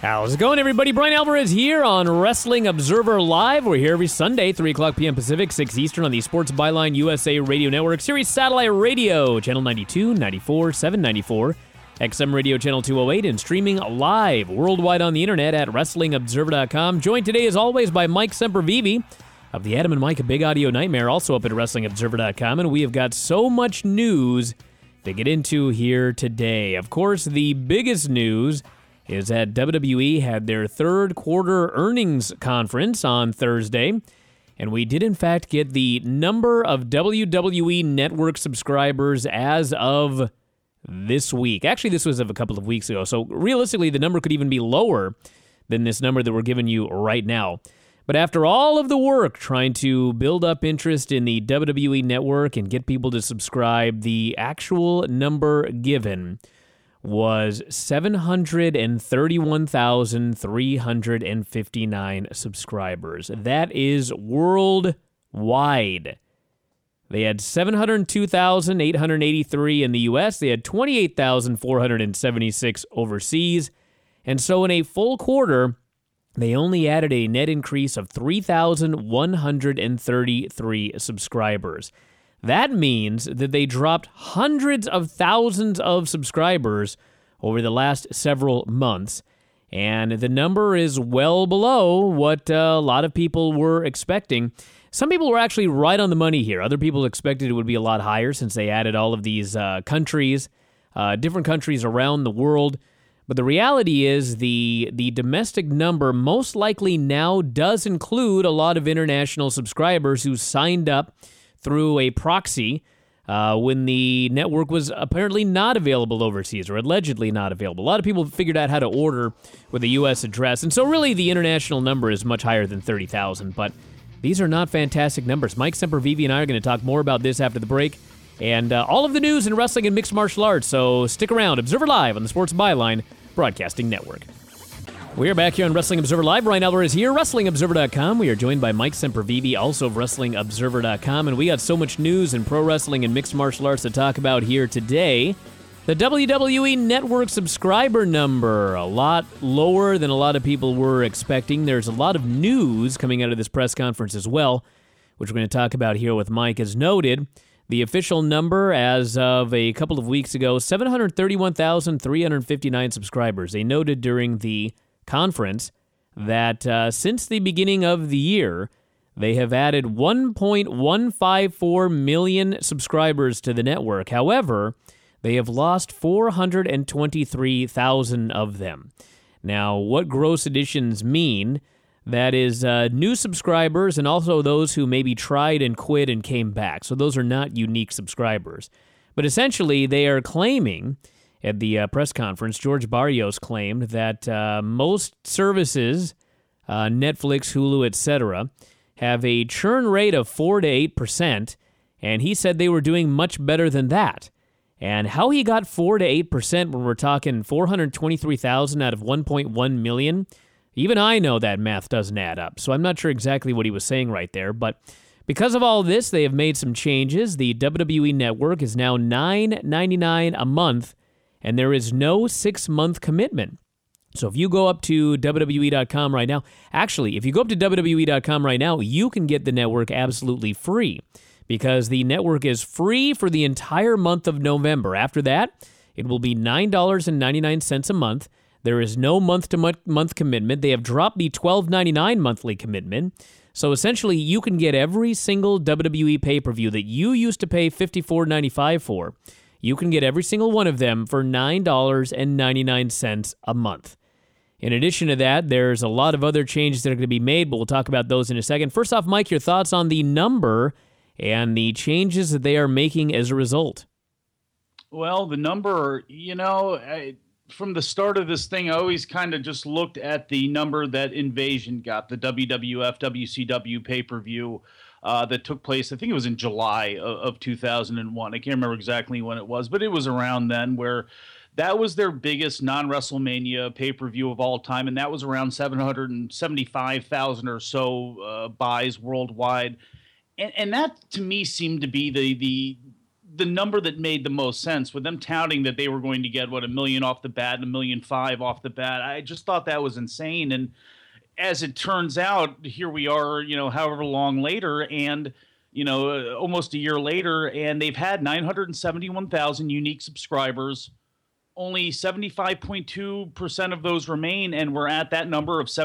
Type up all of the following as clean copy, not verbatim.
How's it going, everybody? Brian Alvarez here on Wrestling Observer Live. We're here every Sunday, 3 o'clock p.m. Pacific, 6 Eastern on the Sports Byline USA Radio Network, Sirius Satellite Radio, Channel 92, 94, 794, XM Radio Channel 208, and streaming live worldwide on the internet at WrestlingObserver.com. Joined today, as always, by Mike Sempervive of the Adam and Mike Big Audio Nightmare, also up at WrestlingObserver.com, and we have got so much news to get into here today. Of course, the biggest news is that WWE had their third quarter earnings conference on Thursday, and we did in fact get the number of WWE Network subscribers as of this week. Actually, this was of a couple of weeks ago, so realistically the number could even be lower than this number that we're giving you right now. But after all of the work trying to build up interest in the WWE Network and get people to subscribe, the actual number given was 731,359 subscribers. That is worldwide. They had 702,883 in the U.S. They had 28,476 overseas. And so in a full quarter, they only added a net increase of 3,133 subscribers. That means that they dropped hundreds of thousands of subscribers over the last several months, and the number is well below what a lot of people were expecting. Some people were actually right on the money here. Other people expected it would be a lot higher since they added all of these countries, different countries around the world. But the reality is the domestic number most likely now does include a lot of international subscribers who signed up through a proxy when the network was apparently not available overseas, or allegedly not available. A lot of people figured out how to order with a U.S. address, and so really the international number is much higher than 30,000, but these are not fantastic numbers. Mike Sempervive and I are going to talk more about this after the break, and all of the news in wrestling and mixed martial arts, so stick around. Observer Live on the Sports Byline Broadcasting Network. We are back here on Wrestling Observer Live. Brian Alvarez here, WrestlingObserver.com. We are joined by Mike Sempervive, also of WrestlingObserver.com, and we got so much news in pro wrestling and mixed martial arts to talk about here today. The WWE Network subscriber number, a lot lower than a lot of people were expecting. There's a lot of news coming out of this press conference as well, which we're going to talk about here with Mike. As noted, the official number as of a couple of weeks ago, 731,359 subscribers. They noted during the conference that since the beginning of the year, they have added 1.154 million subscribers to the network. However, they have lost 423,000 of them. Now, what gross additions mean? That is new subscribers and also those who maybe tried and quit and came back. So those are not unique subscribers. But essentially, they are claiming at the press conference, George Barrios claimed that most services, Netflix, Hulu, etc., have a churn rate of 4 to 8%, and he said they were doing much better than that. And how he got 4 to 8% when we're talking 423,000 out of 1.1 million, even I know that math doesn't add up. So I'm not sure exactly what he was saying right there, but because of all this, they have made some changes. The WWE Network is now $9.99 a month, and there is no 6-month commitment. So if you go up to WWE.com right now, actually, if you go up to WWE.com right now, you can get the network absolutely free because the network is free for the entire month of November. After that, it will be $9.99 a month. There is no month-to-month commitment. They have dropped the $12.99 monthly commitment. So essentially, you can get every single WWE pay-per-view that you used to pay $54.95 for. You can get every single one of them for $9.99 a month. In addition to that, there's a lot of other changes that are going to be made, but we'll talk about those in a second. First off, Mike, your thoughts on the number and the changes that they are making as a result? Well, the number, from the start of this thing, I always kind of just looked at the number that Invasion got, the WWF, WCW pay-per-view that took place, I think it was in July of 2001. I can't remember exactly when it was, but it was around then where that was their biggest non-WrestleMania pay-per-view of all time, and that was around 775,000 or so buys worldwide. And that, to me, seemed to be the number that made the most sense with them touting that they were going to get $1 million off the bat and $1.5 million off the bat. I just thought that was insane. And as it turns out, here we are, however long later, and almost a year later, and they've had 971,000 unique subscribers. Only 75.2% of those remain, and we're at that number of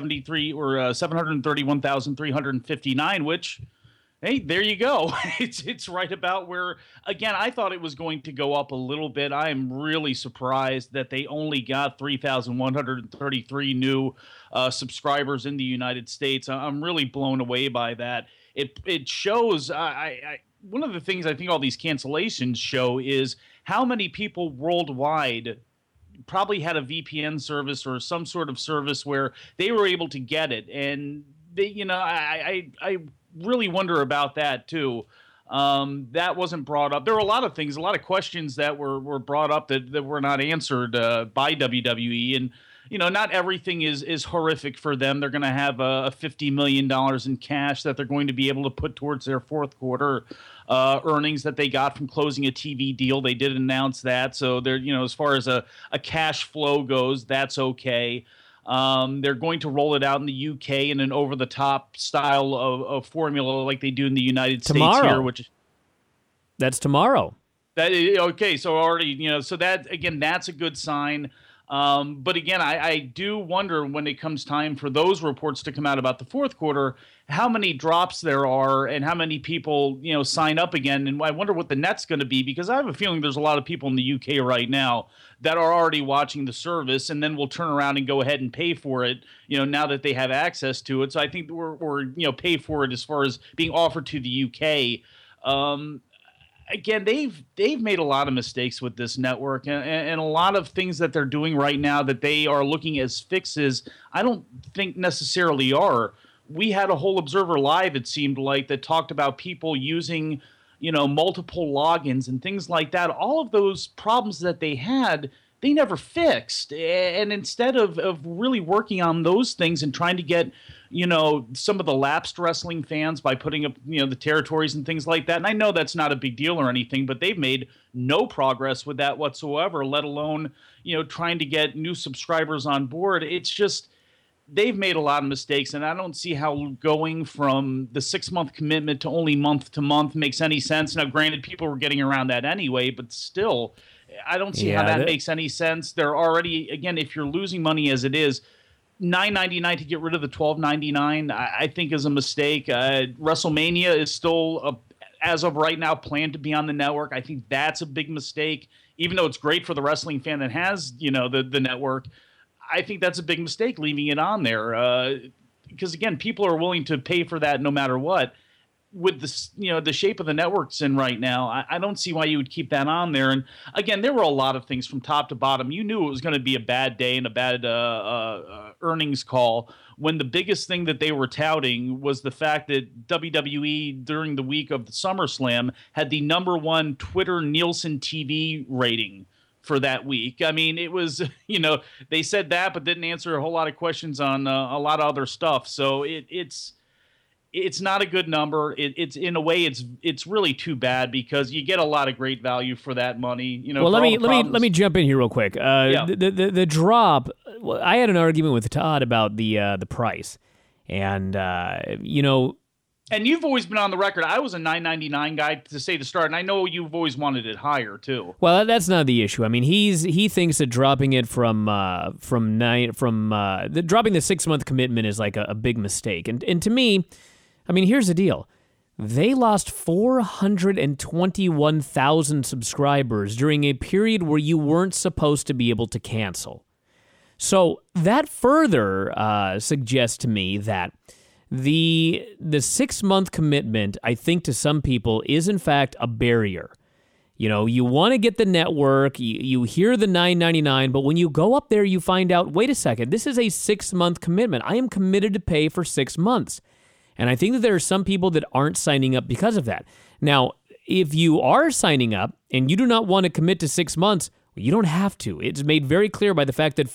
731,359, which, hey, there you go. It's right about where, again, I thought it was going to go up a little bit. I am really surprised that they only got 3,133 new subscribers in the United States. I'm really blown away by that. It shows, one of the things I think all these cancellations show is how many people worldwide probably had a VPN service or some sort of service where they were able to get it. And they, I really wonder about that too. That wasn't brought up. There were a lot of things, a lot of questions that were brought up that were not answered by WWE. And, not everything is horrific for them. They're going to have a $50 million in cash that they're going to be able to put towards their fourth quarter earnings that they got from closing a TV deal. They did announce that. So they're, as far as a cash flow goes, that's okay. They're going to roll it out in the UK in an over-the-top style of formula like they do in the United States here. That's tomorrow. Okay, so already, so that, again, that's a good sign. But again, I do wonder when it comes time for those reports to come out about the fourth quarter, how many drops there are and how many people, sign up again. And I wonder what the net's going to be, because I have a feeling there's a lot of people in the UK right now that are already watching the service and then will turn around and go ahead and pay for it, now that they have access to it. So I think we're pay for it as far as being offered to the UK. Again, they've made a lot of mistakes with this network, and a lot of things that they're doing right now that they are looking as fixes, I don't think necessarily are. We had a whole Observer Live, it seemed like, that talked about people using, multiple logins and things like that. All of those problems that they had, they never fixed. And instead of really working on those things and trying to get, some of the lapsed wrestling fans by putting up, the territories and things like that. And I know that's not a big deal or anything, but they've made no progress with that whatsoever, let alone, trying to get new subscribers on board. It's just, they've made a lot of mistakes, and I don't see how going from the 6-month commitment to only month to month makes any sense. Now, granted, people were getting around that anyway, but still, I don't see how that makes any sense. They're already, again, if you're losing money as it is, $9.99 to get rid of the $12.99, I think is a mistake. WrestleMania is still, as of right now, planned to be on the network. I think that's a big mistake, even though it's great for the wrestling fan that has, the network. I think that's a big mistake leaving it on there because, again, people are willing to pay for that no matter what. With the shape of the networks in right now, I don't see why you would keep that on there. And again, there were a lot of things from top to bottom. You knew it was going to be a bad day and a bad earnings call when the biggest thing that they were touting was the fact that WWE during the week of the SummerSlam had the #1 Twitter Nielsen TV rating for that week. I mean, it was, they said that, but didn't answer a whole lot of questions on a lot of other stuff. So it's not a good number. It's in a way, it's really too bad because you get a lot of great value for that money. Well, let me jump in here real quick. The drop. I had an argument with Todd about the price, and And you've always been on the record. I was a $9.99 guy to say the start, and I know you've always wanted it higher too. Well, that's not the issue. I mean, he thinks that dropping it from dropping the 6-month commitment is like a big mistake. And to me, I mean, here's the deal. They lost 421,000 subscribers during a period where you weren't supposed to be able to cancel. So that further suggests to me that the 6-month commitment, I think to some people, is in fact a barrier. You want to get the network, you hear the $9.99, but when you go up there, you find out, wait a second, this is a 6-month commitment. I am committed to pay for 6 months. And I think that there are some people that aren't signing up because of that. Now, if you are signing up and you do not want to commit to 6 months, you don't have to. It's made very clear by the fact that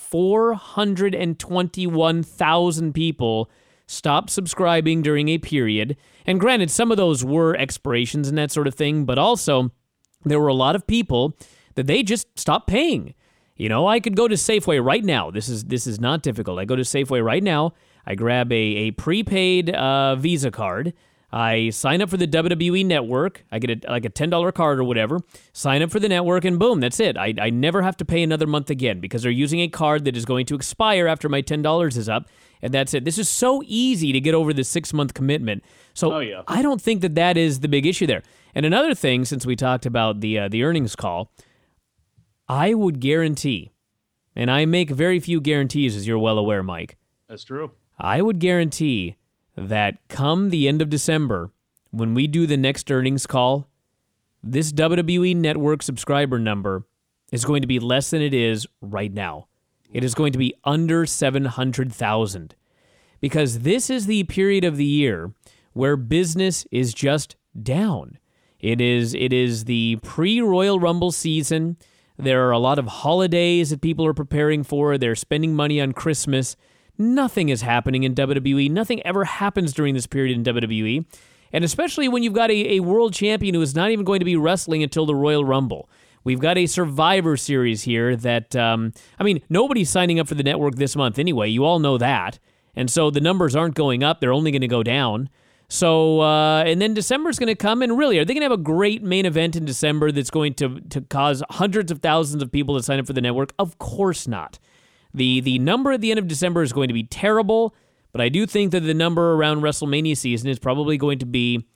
421,000 people stopped subscribing during a period. And granted, some of those were expirations and that sort of thing, but also there were a lot of people that they just stopped paying. You know, I could go to Safeway right now. This is not difficult. I go to Safeway right now. I grab a prepaid Visa card. I sign up for the WWE Network. I get a $10 card or whatever. Sign up for the network, and boom, that's it. I never have to pay another month again because they're using a card that is going to expire after my $10 is up, and that's it. This is so easy to get over the 6-month commitment. So I don't think that is the big issue there. And another thing, since we talked about the earnings call, I would guarantee, and I make very few guarantees, as you're well aware, Mike. That's true. I would guarantee that come the end of December, when we do the next earnings call, this WWE Network subscriber number is going to be less than it is right now. It is going to be under 700,000 because this is the period of the year where business is just down. It is the pre-Royal Rumble season. There are a lot of holidays that people are preparing for. They're spending money on Christmas. Nothing is happening in WWE. Nothing ever happens during this period in WWE. And especially when you've got a world champion who is not even going to be wrestling until the Royal Rumble. We've got a Survivor Series here that, nobody's signing up for the network this month anyway. You all know that. And so the numbers aren't going up. They're only going to go down. So, and then December's going to come, and really, are they going to have a great main event in December that's going to cause hundreds of thousands of people to sign up for the network? Of course not. The number at the end of December is going to be terrible, but I do think that the number around WrestleMania season is probably going to be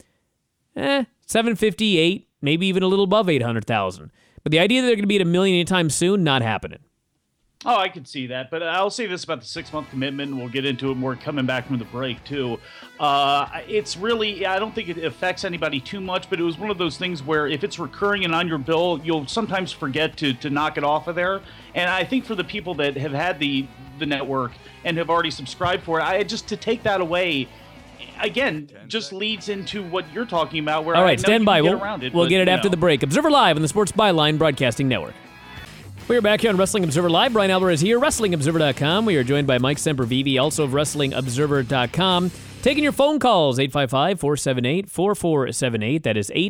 758, maybe even a little above 800,000. But the idea that they're going to be at 1 million anytime soon, not happening. Oh, I can see that, but I'll say this about the 6-month commitment, and we'll get into it more coming back from the break, too. It's really, I don't think it affects anybody too much, but it was one of those things where if it's recurring and on your bill, you'll sometimes forget to knock it off of there. And I think for the people that have had the network and have already subscribed for it, to take that away, again, just leads into what you're talking about. Where all right, stand by. We'll get it after the break. Observer Live on the Sports Byline Broadcasting Network. We are back here on Wrestling Observer Live. Brian Alvarez here, WrestlingObserver.com. We are joined by Mike Sempervive, also of WrestlingObserver.com. Taking your phone calls, 855-478-4478. That is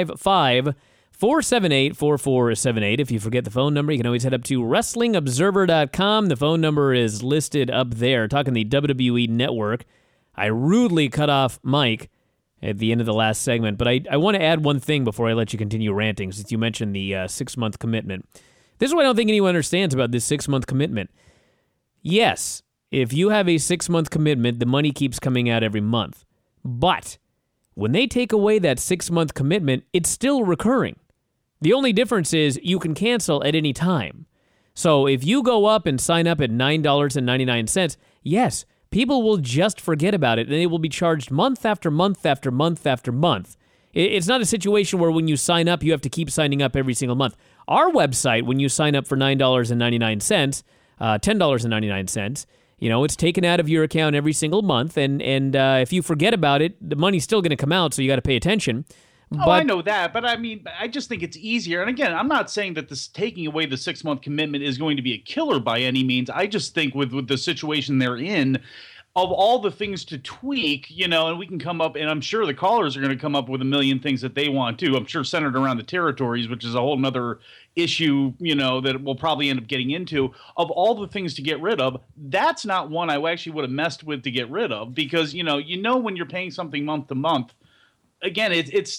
855-478-4478. If you forget the phone number, you can always head up to WrestlingObserver.com. The phone number is listed up there. Talking the WWE Network. I rudely cut off Mike at the end of the last segment, but I want to add one thing before I let you continue ranting, since you mentioned the 6-month commitment. This is what I don't think anyone understands about this 6-month commitment. Yes, if you have a 6-month commitment, the money keeps coming out every month. But when they take away that 6-month commitment, it's still recurring. The only difference is you can cancel at any time. So if you go up and sign up at $9.99, yes, people will just forget about it, and they will be charged month after month after month after month. It's not a situation where when you sign up, you have to keep signing up every single month. Our website, when you sign up for $9.99, $10.99, it's taken out of your account every single month, and if you forget about it, the money's still going to come out, so you got to pay attention. I know that, but I just think it's easier. And again, I'm not saying that this taking away the 6-month commitment is going to be a killer by any means. I just think with the situation they're in, of all the things to tweak, and we can come up, and I'm sure the callers are going to come up with a million things that they want to. I'm sure centered around the territories, which is a whole nother issue, that we'll probably end up getting into. Of all the things to get rid of, that's not one I actually would have messed with to get rid of, because, when you're paying something month to month, again,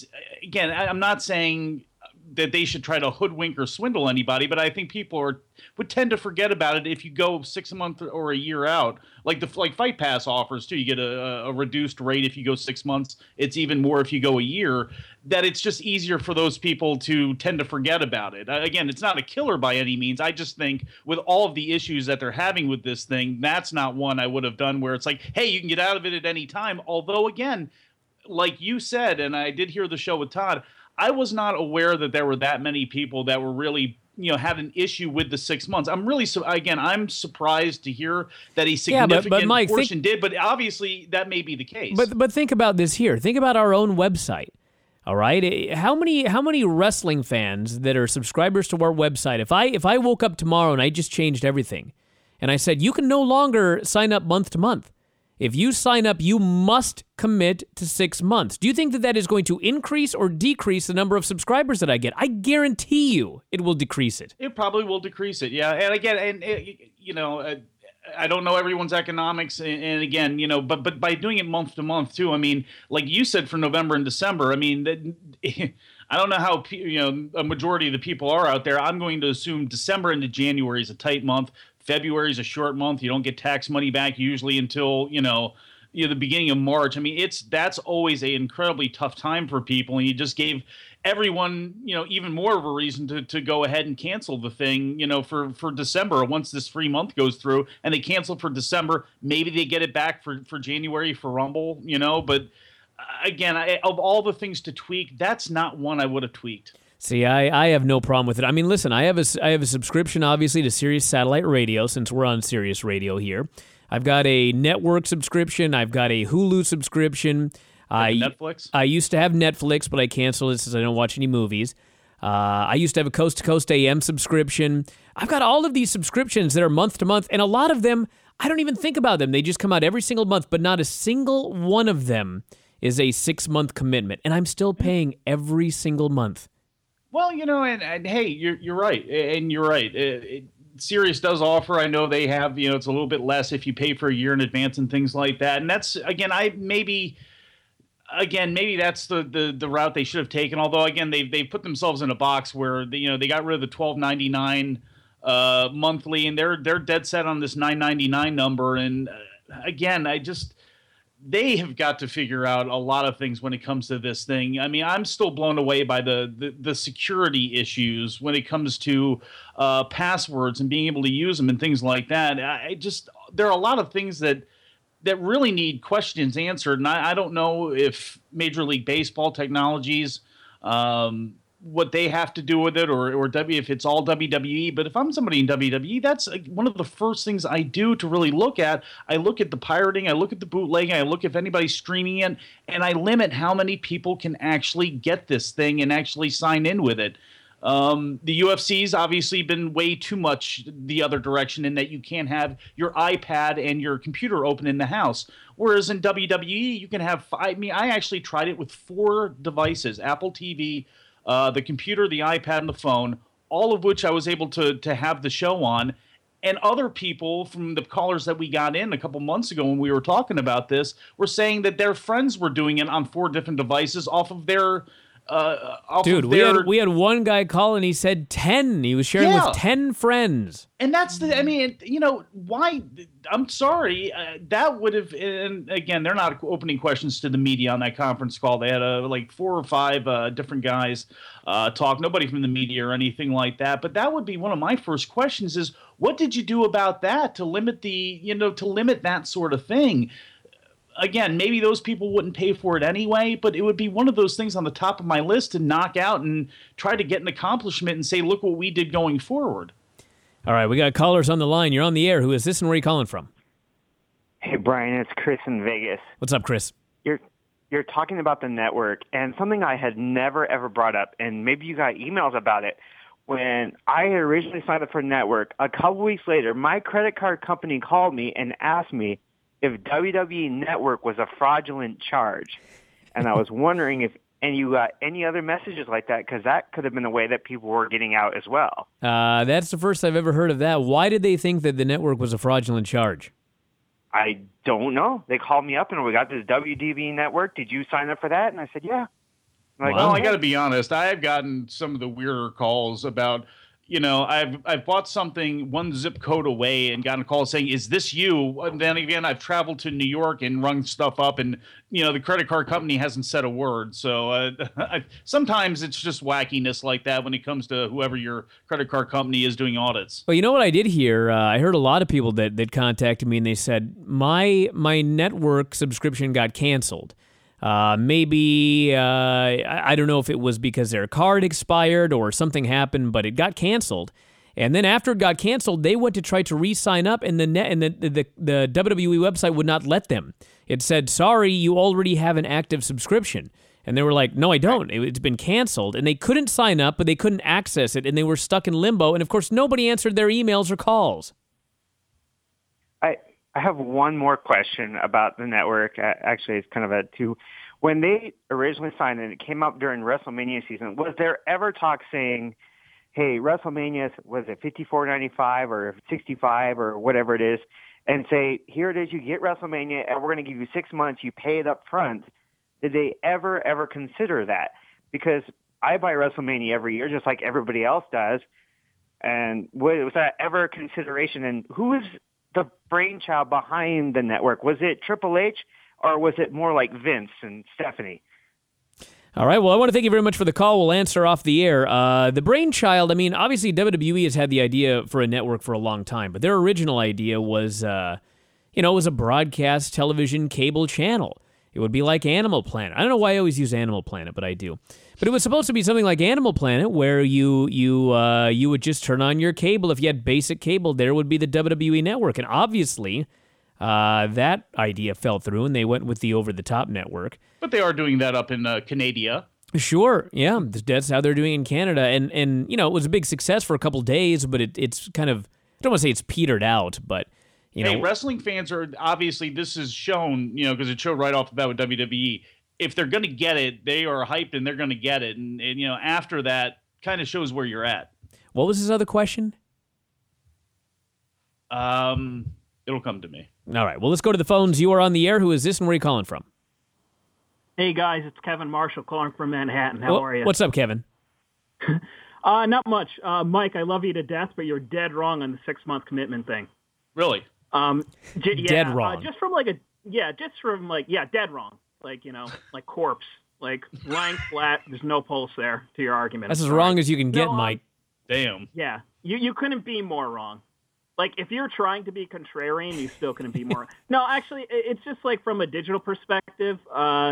I'm not saying that they should try to hoodwink or swindle anybody, but I think people would tend to forget about it if you go 6 months or a year out. Like Fight Pass offers too, you get a reduced rate if you go 6 months. It's even more if you go a year. That it's just easier for those people to tend to forget about it. Again, it's not a killer by any means. I just think with all of the issues that they're having with this thing, that's not one I would have done where it's like, hey, you can get out of it at any time. Although again, like you said, and I did hear the show with Todd, I was not aware that there were that many people that were really, had an issue with the 6 months. I'm surprised to hear that a significant but Mike, portion did, but obviously that may be the case. But think about this here. Think about our own website. All right, how many wrestling fans that are subscribers to our website? If I woke up tomorrow and I just changed everything, and I said you can no longer sign up month to month, If you sign up, you must commit to 6 months. Do you think that that is going to increase or decrease the number of subscribers that I get? I guarantee you it will decrease it. It probably will decrease it, yeah. And again, I don't know everyone's economics, and again, but by doing it month to month too. I mean, like you said, for November and December. I mean, I don't know how a majority of the people are out there. I'm going to assume December into January is a tight month. February is a short month. You don't get tax money back usually until the beginning of March. I mean, that's always an incredibly tough time for people, and you just gave everyone even more of a reason to go ahead and cancel the thing for December. Once this free month goes through and they cancel for December, maybe they get it back for January for Rumble. But again, of all the things to tweak, that's not one I would have tweaked. See, I have no problem with it. I mean, listen, I have a subscription, obviously, to Sirius Satellite Radio, since we're on Sirius Radio here. I've got a network subscription. I've got a Hulu subscription. Netflix? I used to have Netflix, but I canceled it since I don't watch any movies. I used to have a Coast to Coast AM subscription. I've got all of these subscriptions that are month to month, and a lot of them, I don't even think about them. They just come out every single month, but not a single one of them is a 6-month commitment, and I'm still paying every single month. Well, and hey, you're right, and you're right. Sirius does offer. I know they have. It's a little bit less if you pay for a year in advance and things like that. And that's maybe that's the route they should have taken. Although again, they put themselves in a box where they got rid of the $12.99 monthly, and they're dead set on this $9.99 number. And again, they have got to figure out a lot of things when it comes to this thing. I mean, I'm still blown away by the security issues when it comes to passwords and being able to use them and things like that. There are a lot of things that really need questions answered, and I don't know if Major League Baseball technologies, what they have to do with it, or if it's all WWE. But if I'm somebody in WWE, that's one of the first things I do to really look at. I look at the pirating, I look at the bootlegging, I look if anybody's streaming it, and I limit how many people can actually get this thing and actually sign in with it. The UFC's obviously been way too much the other direction in that you can't have your iPad and your computer open in the house. Whereas in WWE, you can have, I actually tried it with 4 devices: Apple TV, the computer, the iPad, and the phone, all of which I was able to have the show on. And other people from the callers that we got in a couple months ago when we were talking about this were saying that their friends were doing it on 4 different devices off of their... Dude, we had one guy call and he said 10. He was sharing with 10 friends. And that's why? I'm sorry. That would have, and again, they're not opening questions to the media on that conference call. They had 4 or 5 different guys talk, nobody from the media or anything like that. But that would be one of my first questions is, what did you do about that to limit that sort of thing? Again, maybe those people wouldn't pay for it anyway, but it would be one of those things on the top of my list to knock out and try to get an accomplishment and say, look what we did going forward. All right, we got callers on the line. You're on the air. Who is this and where are you calling from? Hey, Brian, it's Chris in Vegas. What's up, Chris? You're talking about the network, and something I had never, ever brought up, and maybe you got emails about it. When I had originally signed up for network, a couple weeks later, my credit card company called me and asked me if WWE Network was a fraudulent charge. And I was wondering if you got any other messages like that, because that could have been a way that people were getting out as well. That's the first I've ever heard of that. Why did they think that the network was a fraudulent charge? I don't know. They called me up and we got this WDB Network. Did you sign up for that? And I said, yeah. Well, I got to be honest. I have gotten some of the weirder calls about... I've bought something 1 zip code away and gotten a call saying, "Is this you?" And then again, I've traveled to New York and rung stuff up, and the credit card company hasn't said a word. So sometimes it's just wackiness like that when it comes to whoever your credit card company is doing audits. Well, you know what I did hear? I heard a lot of people that contacted me and they said my network subscription got canceled. Maybe, I don't know if it was because their card expired or something happened, but it got canceled. And then after it got canceled, they went to try to re-sign up, and the WWE website would not let them. It said, "Sorry, you already have an active subscription." And they were like, "No, I don't. It's been canceled." And they couldn't sign up, but they couldn't access it, and they were stuck in limbo. And of course, nobody answered their emails or calls. I I have one more question about the network. Actually, it's kind of a two. When they originally signed and it came up during WrestleMania season, was there ever talk saying, hey, WrestleMania, was it $54.95 or $65 or whatever it is, and say, here it is, you get WrestleMania, and we're going to give you 6 months, you pay it up front? Did they ever consider that? Because I buy WrestleMania every year, just like everybody else does. And was that ever a consideration? And who is the brainchild behind the network? Was it Triple H, or was it more like Vince and Stephanie? All right, well, I want to thank you very much for the call. We'll answer off the air. The brainchild, I mean, obviously WWE has had the idea for a network for a long time, but their original idea was, it was a broadcast television cable channel. It would be like Animal Planet. I don't know why I always use Animal Planet, but I do. But it was supposed to be something like Animal Planet, where you would just turn on your cable. If you had basic cable, there would be the WWE network. And obviously, that idea fell through, and they went with the over-the-top network. But they are doing that up in Canada. Sure, yeah, that's how they're doing in Canada. And it was a big success for a couple days, but it's kind of, I don't want to say it's petered out, but... wrestling fans are, obviously, this is shown, because it showed right off the bat with WWE. If they're going to get it, they are hyped and they're going to get it. And after that, kind of shows where you're at. What was his other question? It'll come to me. All right, well, let's go to the phones. You are on the air. Who is this and where are you calling from? Hey, guys, it's Kevin Marshall calling from Manhattan. How are you? What's up, Kevin? Not much. Mike, I love you to death, but you're dead wrong on the 6-month commitment thing. Really? Dead wrong. Dead wrong. Like corpse. Like lying flat, there's no pulse there to your argument. That's as wrong as you can get, Mike. Damn. Yeah, you couldn't be more wrong. Like, if you're trying to be contrarian, you still couldn't be more. No, actually, it's just like from a digital perspective,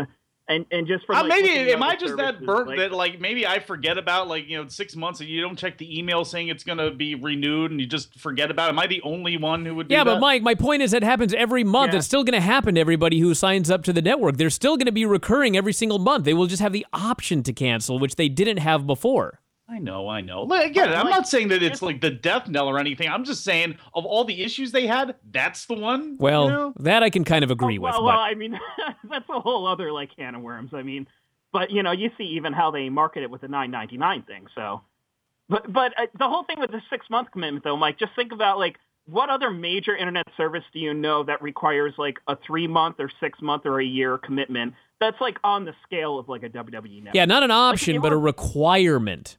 and just from maybe am I just that burnt that maybe I forget about 6 months and you don't check the email saying it's going to be renewed and you just forget about it? Am I the only one who would do that? Yeah, but Mike, my point is that happens every month. Yeah. It's still going to happen to everybody who signs up to the network. They're still going to be recurring every single month. They will just have the option to cancel, which they didn't have before. I know. Again, I'm not saying that it's like the death knell or anything. I'm just saying, of all the issues they had, that's the one. Well, that I can kind of agree with. Well, I mean, that's a whole other can of worms. I mean, but you see even how they market it with the $9.99 thing. So, but the whole thing with the 6-month commitment, though, Mike, just think about what other major internet service do you know that requires a 3-month or 6-month or a year commitment? That's on the scale of a WWE network. Yeah, not an option, but a requirement.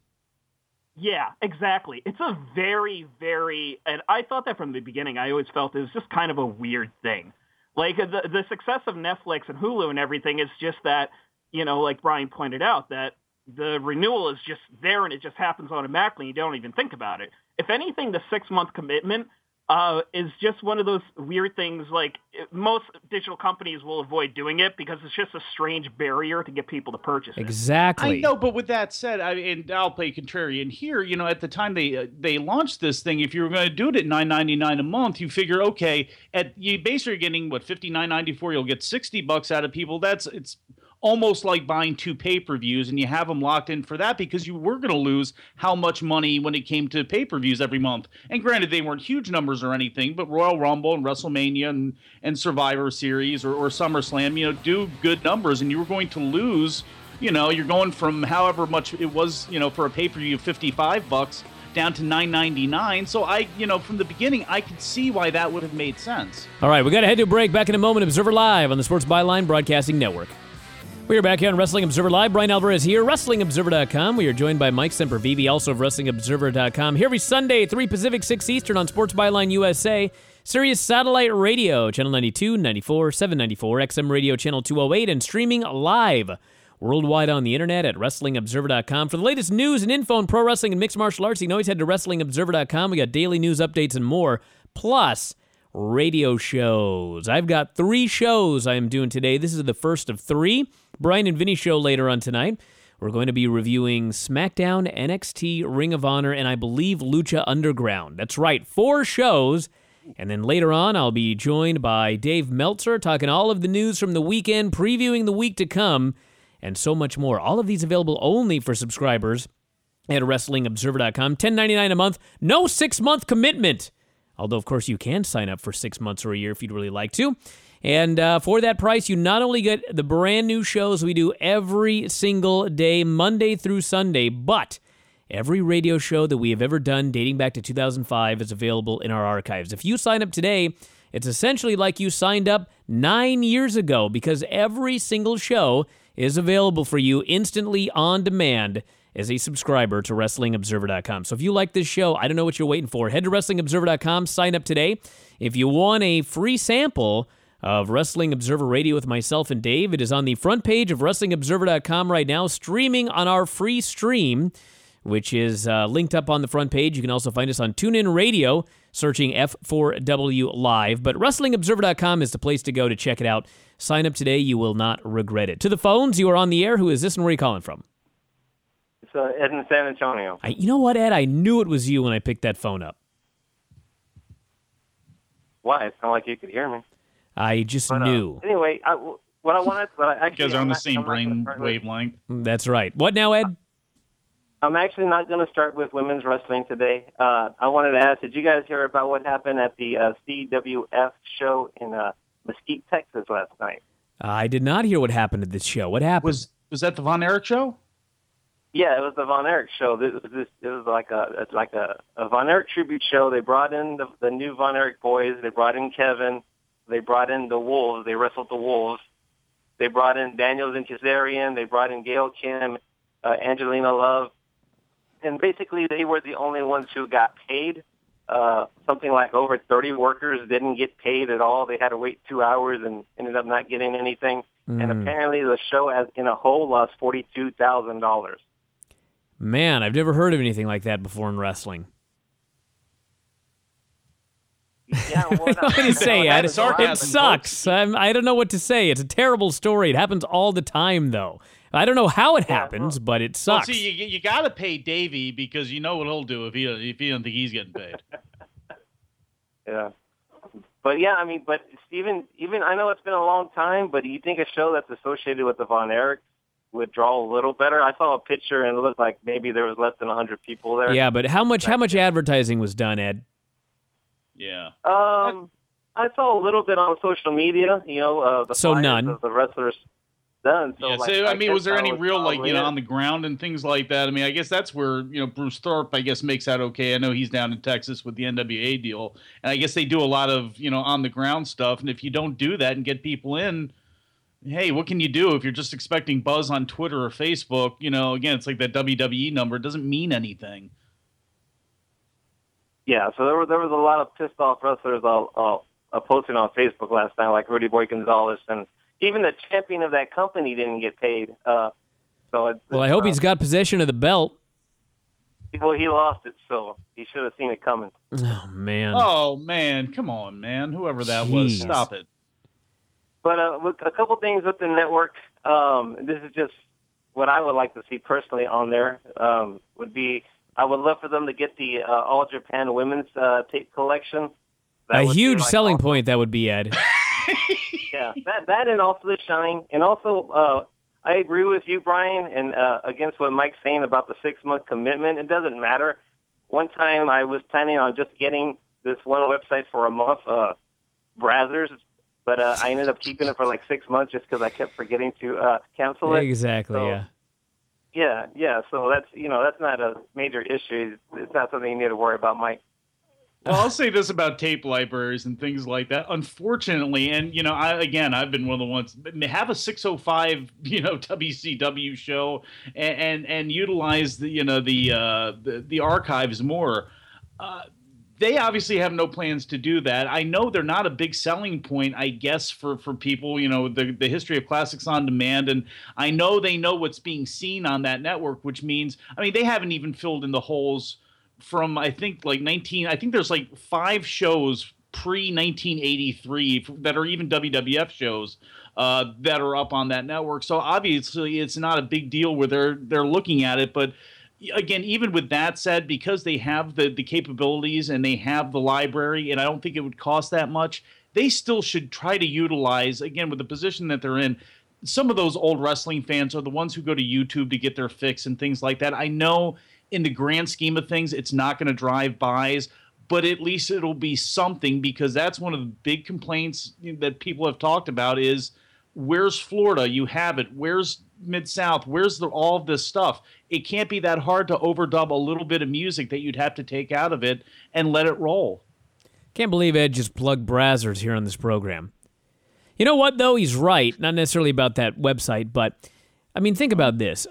Yeah, exactly. It's a very, very, and I thought that from the beginning. I always felt it was just kind of a weird thing. The success of Netflix and Hulu and everything is just that, like Brian pointed out, that the renewal is just there and it just happens automatically. You don't even think about it. If anything, the 6-month commitment is just one of those weird things. Most digital companies will avoid doing it because it's just a strange barrier to get people to purchase it. Exactly. I know, but with that said, and I'll play contrarian here. At the time they launched this thing, if you were going to do it at $9.99 a month, you figure, okay, you basically getting $59.94. You'll get $60 out of people. It's almost like buying 2 pay-per-views, and you have them locked in for that because you were going to lose how much money when it came to pay-per-views every month. And granted, they weren't huge numbers or anything, but Royal Rumble and WrestleMania and Survivor Series or SummerSlam, do good numbers, and you were going to lose, you're going from however much it was, for a pay-per-view of $55 down to $9.99. So from the beginning, I could see why that would have made sense. All right, we got to head to a break. Back in a moment. Observer Live on the Sports Byline Broadcasting Network. We are back here on Wrestling Observer Live. Brian Alvarez here, WrestlingObserver.com. We are joined by Mike Sempervive, also of WrestlingObserver.com. Here every Sunday, 3 Pacific, 6 Eastern on Sports Byline USA, Sirius Satellite Radio, Channel 92, 94, 794, XM Radio, Channel 208, and streaming live worldwide on the internet at WrestlingObserver.com. For the latest news and info on pro wrestling and mixed martial arts, you can always head to WrestlingObserver.com. We got daily news updates and more, plus radio shows. I've got 3 shows I am doing today. This is the first of 3. Brian and Vinny show later on tonight. We're going to be reviewing SmackDown, NXT, Ring of Honor, and I believe Lucha Underground. That's right, 4 shows. And then later on, I'll be joined by Dave Meltzer, talking all of the news from the weekend, previewing the week to come, and so much more. All of these available only for subscribers at WrestlingObserver.com. $10.99 a month, no 6-month commitment although, of course, you can sign up for 6 months or a year if you'd really like to. And for that price, you not only get the brand new shows we do every single day, Monday through Sunday, but every radio show that we have ever done dating back to 2005 is available in our archives. If you sign up today, it's essentially like you signed up 9 years ago, because every single show is available for you instantly on demand as a subscriber to WrestlingObserver.com. So if you like this show, I don't know what you're waiting for. Head to WrestlingObserver.com, sign up today. If you want a free sample of Wrestling Observer Radio with myself and Dave, it is on the front page of WrestlingObserver.com right now, streaming on our free stream, which is linked up on the front page. You can also find us on TuneIn Radio, searching F4W Live. But WrestlingObserver.com is the place to go to check it out. Sign up today. You will not regret it. To the phones, you are on the air. Who is this and where are you calling from? It's Ed in San Antonio. You know what, Ed? I knew it was you when I picked that phone up. Why? It sounded like you could hear me. I just knew. Anyway, what I wanted... You guys are on the same brain wavelength. That's right. What now, Ed? I'm actually not going to start with women's wrestling today. I wanted to ask, did you guys hear about what happened at the CWF show in Mesquite, Texas last night? I did not hear what happened at this show. What happened? Was that the Von Erich show? Yeah, it was the Von Erich show. It was like a Von Erich tribute show. They brought in the new Von Erich boys. They brought in Kevin. They brought in the Wolves. They wrestled the Wolves. They brought in Daniel Kazarian. They brought in Gail Kim, Angelina Love. And basically, they were the only ones who got paid. Something like over 30 workers didn't get paid at all. They had to wait 2 hours and ended up not getting anything. And apparently the show as in a whole lost $42,000. Man, I've never heard of anything like that before in wrestling. Yeah, well, what can you say, Ed? It sarcasm, sucks. I don't know what to say. It's a terrible story. It happens all the time, though. I don't know how it happens, but it sucks. Well, see, you got to pay Davey, because you know what he'll do if you don't think he's getting paid. Yeah. But yeah, I mean, but Steven, even I know it's been a long time, but do you think a show that's associated with the Von Erich would draw a little better? I saw a picture and it looked like maybe there was less than 100 people there. Yeah, but how much advertising was done, Ed? Yeah. I saw a little bit on social media, the so none of the wrestlers done. So, yeah, like, so, I mean, was there any real, probably on the ground and things like that? I mean, I guess that's where, Bruce Thorpe, I guess, makes that okay. I know he's down in Texas with the NWA deal. And I guess they do a lot of, on the ground stuff. And if you don't do that and get people in, hey, what can you do if you're just expecting buzz on Twitter or Facebook? Again, it's like that WWE number. It doesn't mean anything. Yeah, so there was a lot of pissed off wrestlers posting on Facebook last night, like Rudy Boy Gonzalez, and even the champion of that company didn't get paid. Well, I hope he's got possession of the belt. Well, he lost it, so he should have seen it coming. Oh, man. Oh, man. Come on, man. Whoever that was, stop it. But a couple things with the network. This is just what I would like to see personally on there. Would be, I would love for them to get the All Japan Women's tape collection. A huge selling point that would be, Ed. Yeah, that and also the Shine. And also, I agree with you, Brian, and against what Mike's saying about the 6-month commitment. It doesn't matter. One time I was planning on just getting this one website for a month, Brazzers, but I ended up keeping it for like 6 months just because I kept forgetting to cancel it. Exactly, so, yeah. Yeah, so that's not a major issue. It's not something you need to worry about, Mike. Well, I'll say this about tape libraries and things like that. Unfortunately, and I've been one of the ones have a 605 WCW show and utilize the archives more. They obviously have no plans to do that. I know they're not a big selling point, I guess, for people, the history of classics on demand. And I know they know what's being seen on that network, which means, they haven't even filled in the holes from, I think there's like 5 shows pre-1983 that are even WWF shows that are up on that network. So obviously it's not a big deal where they're looking at it. But again, even with that said, because they have the capabilities and they have the library, and I don't think it would cost that much, they still should try to utilize, again, with the position that they're in, some of those old wrestling fans are the ones who go to YouTube to get their fix and things like that. I know in the grand scheme of things, it's not going to drive buys, but at least it'll be something, because that's one of the big complaints that people have talked about is, where's Florida? You have it. Where's Mid-South? Where's all of this stuff? It can't be that hard to overdub a little bit of music that you'd have to take out of it and let it roll. Can't believe Ed just plugged Brazzers here on this program. You know what, though? He's right. Not necessarily about that website, but, I mean, think about this.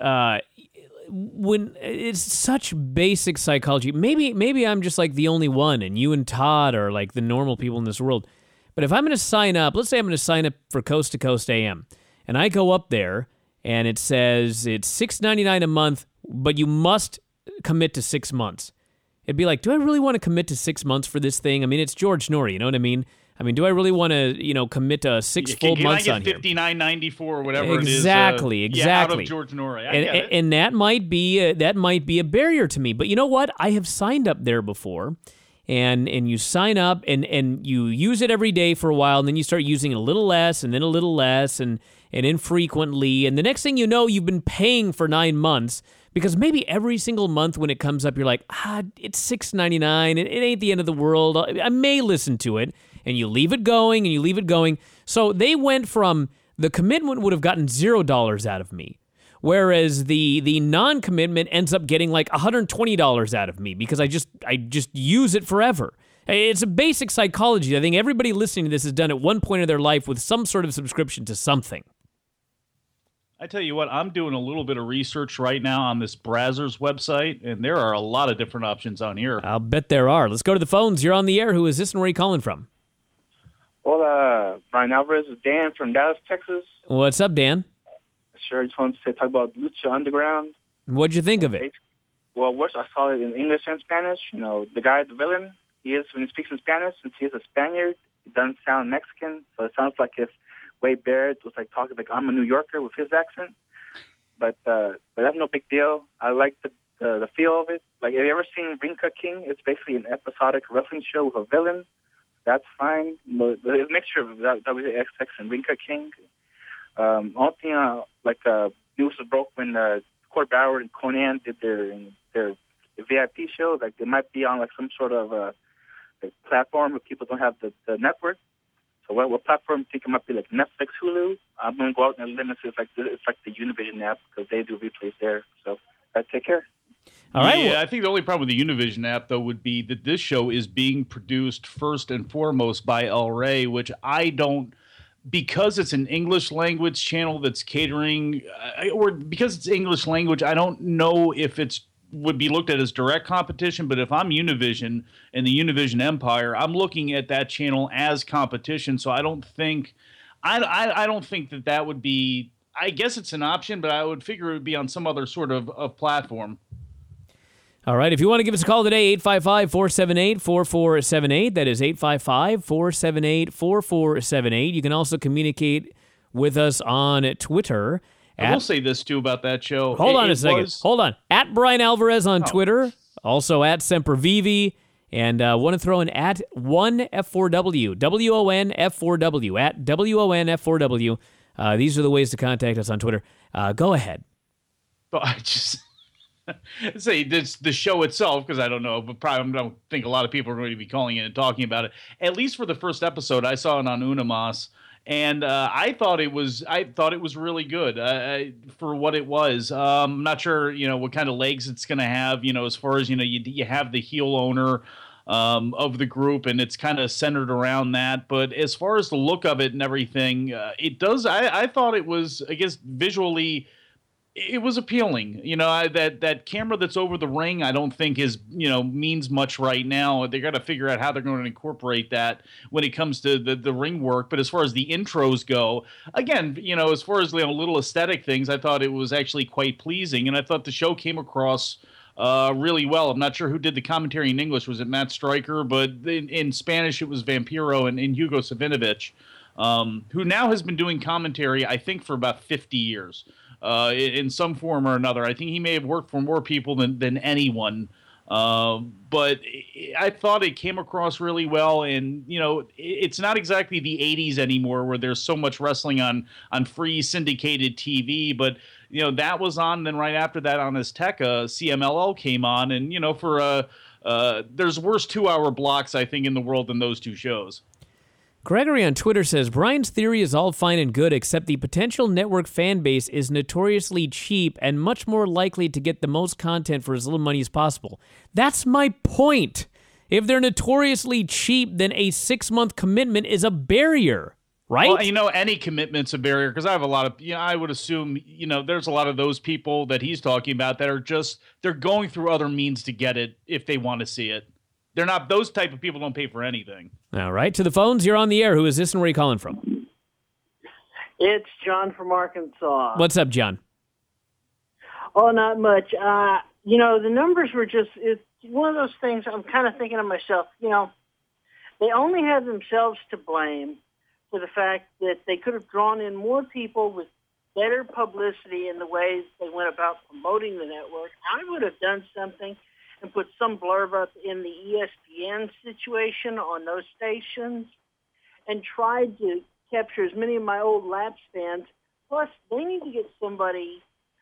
When it's such basic psychology, maybe I'm just like the only one, and you and Todd are like the normal people in this world. But if I'm going to sign up, let's say I'm going to sign up for Coast to Coast AM, and I go up there, and it says it's $6.99 a month, but you must commit to 6 months. It'd be like, do I really want to commit to 6 months for this thing? I mean, it's George Norrie, you know what I mean? I mean, do I really want to, commit to six full months on here? Can I get $59.94 or whatever it is? Exactly. Yeah, out of George Norrie. I get it. And that might be a barrier to me. But you know what? I have signed up there before, and you sign up and you use it every day for a while, and then you start using it a little less, and then a little less, and infrequently, and the next thing you know, you've been paying for 9 months. Because maybe every single month when it comes up, you're like, it's $6.99. It ain't the end of the world. I may listen to it. And you leave it going, and you leave it going. So they went from the commitment would have gotten $0 out of me, whereas the non-commitment ends up getting like $120 out of me because I just use it forever. It's a basic psychology. I think everybody listening to this has done at one point in their life with some sort of subscription to something. I tell you what, I'm doing a little bit of research right now on this Brazzers website, and there are a lot of different options on here. I'll bet there are. Let's go to the phones. You're on the air. Who is this, and where are you calling from? Well, Brian Alvarez is Dan from Dallas, Texas. What's up, Dan? Sure, I just wanted to talk about Lucha Underground. What'd you think of it? Well, worse, I saw it in English and Spanish. The guy, the villain, when he speaks in Spanish, since he is a Spaniard, it doesn't sound Mexican, so it sounds like if Wade Barrett was like talking like I'm a New Yorker with his accent. But that's no big deal. I like the feel of it. Like, have you ever seen Rinka King? It's basically an episodic wrestling show with a villain. That's fine. But it's a mixture of WXX and Rinka King. Only thing, news was broke when Court Bauer and Conan did their VIP show. Like, they might be on like some sort of platform if people don't have the network. So what platform do you think it might be, like Netflix, Hulu? I'm going to go out and limit it. It's like the Univision app because they do replays there. So take care. All right. Yeah, I think the only problem with the Univision app, though, would be that this show is being produced first and foremost by El Rey, which I don't, because it's an English language channel that's catering, or because it's English language, I don't know if it's would be looked at as direct competition. But if I'm Univision and the Univision empire, I'm looking at that channel as competition. So I don't think, I don't think that would be. I guess it's an option, but I would figure it would be on some other sort of platform. All right, if you want to give us a call today, 855-478-4478. That is 855-478-4478. You can also communicate with us on Twitter. I will say this, too, about that show. Hold on a second. Hold on. At Brian Alvarez on Twitter, also at Sempervivi, and want to throw in at 1F4W, WONF4W, at WONF4W. These are the ways to contact us on Twitter. Go ahead. But I just say this, the show itself, because I don't know, but probably I don't think a lot of people are going to be calling in and talking about it. At least for the first episode, I saw it on Unamas, and I thought it was really good for what it was. I'm not sure what kind of legs it's going to have. As far as you have the heel owner of the group, and it's kind of centered around that. But as far as the look of it and everything, it does. I thought it was, I guess, visually, it was appealing. That camera that's over the ring, I don't think means much right now. They got to figure out how they're going to incorporate that when it comes to the ring work. But as far as the intros go, again, as far as little aesthetic things, I thought it was actually quite pleasing, and I thought the show came across really well. I'm not sure who did the commentary in English. Was it Matt Stryker? But in Spanish, it was Vampiro and Hugo Savinovich, who now has been doing commentary, I think, for about 50 years. In some form or another. I think he may have worked for more people than anyone. But I thought it came across really well. And, it's not exactly the 80s anymore where there's so much wrestling on free syndicated TV. But, that was on. Then right after that on Azteca, CMLL came on. And, for a there's worse 2-hour blocks, I think, in the world than those two shows. Gregory on Twitter says, Brian's theory is all fine and good, except the potential network fan base is notoriously cheap and much more likely to get the most content for as little money as possible. That's my point. If they're notoriously cheap, then a 6-month commitment is a barrier, right? Well, any commitment's a barrier, because I have a lot of, I would assume, there's a lot of those people that he's talking about that are they're going through other means to get it if they want to see it. They're not, those type of people don't pay for anything. All right, to the phones, you're on the air. Who is this and where are you calling from? It's John from Arkansas. What's up, John? Oh, not much. The numbers were it's one of those things I'm kind of thinking to myself, they only have themselves to blame for the fact that they could have drawn in more people with better publicity in the ways they went about promoting the network. I would have done something and put some blurb up in the ESPN situation on those stations and tried to capture as many of my old Laps fans. Plus, they need to get somebody,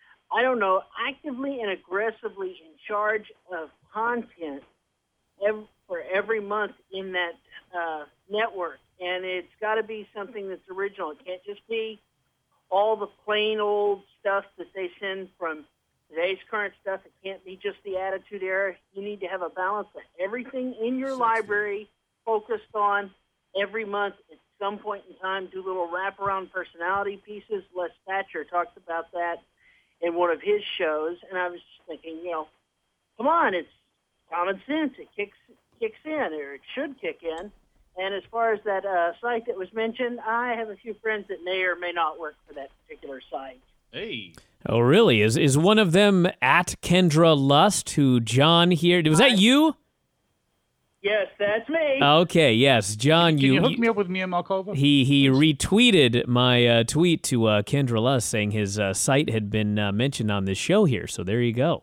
actively and aggressively in charge of content for every month in that network. And it's got to be something that's original. It can't just be all the plain old stuff that they send from today's current stuff. It can't be just the Attitude Era. You need to have a balance of everything in your library focused on every month at some point in time. Do little wraparound personality pieces. Les Thatcher talked about that in one of his shows. And I was just thinking, come on, it's common sense. It kicks in, or it should kick in. And as far as that site that was mentioned, I have a few friends that may or may not work for that particular site. Hey. Oh, really? Is one of them at Kendra Lust, who John here... Was that you? Yes, that's me. Okay, yes. John, Can you hook me up with Mia Malkova? He retweeted my tweet to Kendra Lust saying his site had been mentioned on this show here, so there you go.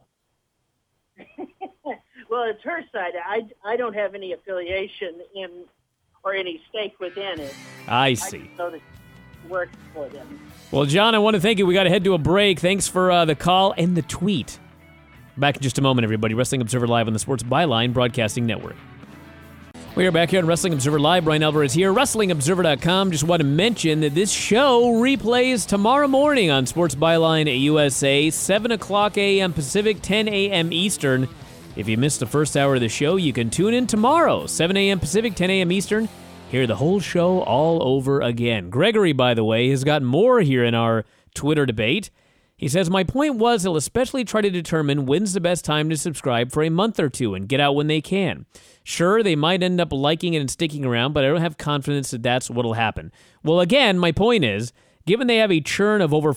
Well, it's her site. I don't have any affiliation in or any stake within it. I see. I just know that it works for them. Well, John, I want to thank you. We got to head to a break. Thanks for the call and the tweet. Back in just a moment, everybody. Wrestling Observer Live on the Sports Byline Broadcasting Network. We are back here on Wrestling Observer Live. Brian Alvarez here, WrestlingObserver.com. Just want to mention that this show replays tomorrow morning on Sports Byline USA, 7 o'clock a.m. Pacific, 10 a.m. Eastern. If you missed the first hour of the show, you can tune in tomorrow, 7 a.m. Pacific, 10 a.m. Eastern. Hear the whole show all over again. Gregory, by the way, has got more here in our Twitter debate. He says, my point was he'll especially try to determine when's the best time to subscribe for a month or two and get out when they can. Sure, they might end up liking it and sticking around, but I don't have confidence that that's what'll happen. Well, again, my point is, given they have a churn of over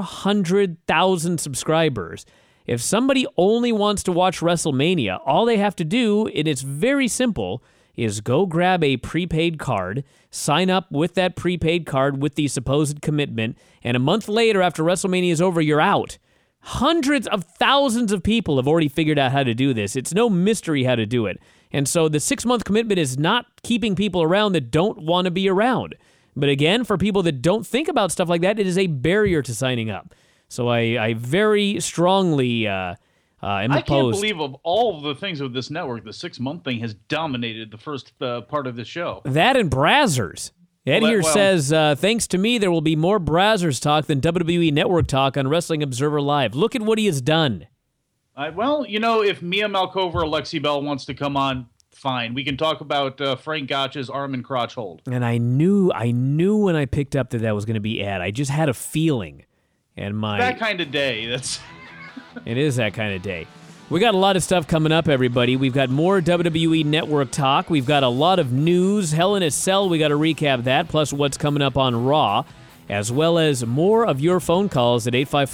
400,000 subscribers, if somebody only wants to watch WrestleMania, all they have to do, and it's very simple, is go grab a prepaid card, sign up with that prepaid card with the supposed commitment, and a month later, after WrestleMania is over, you're out. Hundreds of thousands of people have already figured out how to do this. It's no mystery how to do it. And so the 6-month commitment is not keeping people around that don't want to be around. But again, for people that don't think about stuff like that, it is a barrier to signing up. So I very strongly am opposed. I can't believe of all of the things with this network, the 6-month thing has dominated the first part of the show. That and Brazzers. Ed here says, thanks to me, there will be more Brazzers talk than WWE Network talk on Wrestling Observer Live. Look at what he has done. If Mia Malkova or Lexi Bell wants to come on, fine. We can talk about Frank Gotch's arm and crotch hold. And I knew when I picked up that was going to be Ed. I just had a feeling. And that kind of day. It is that kind of day. We got a lot of stuff coming up, everybody. We've got more WWE Network talk. We've got a lot of news. Hell in a Cell, we got to recap that, plus what's coming up on Raw, as well as more of your phone calls at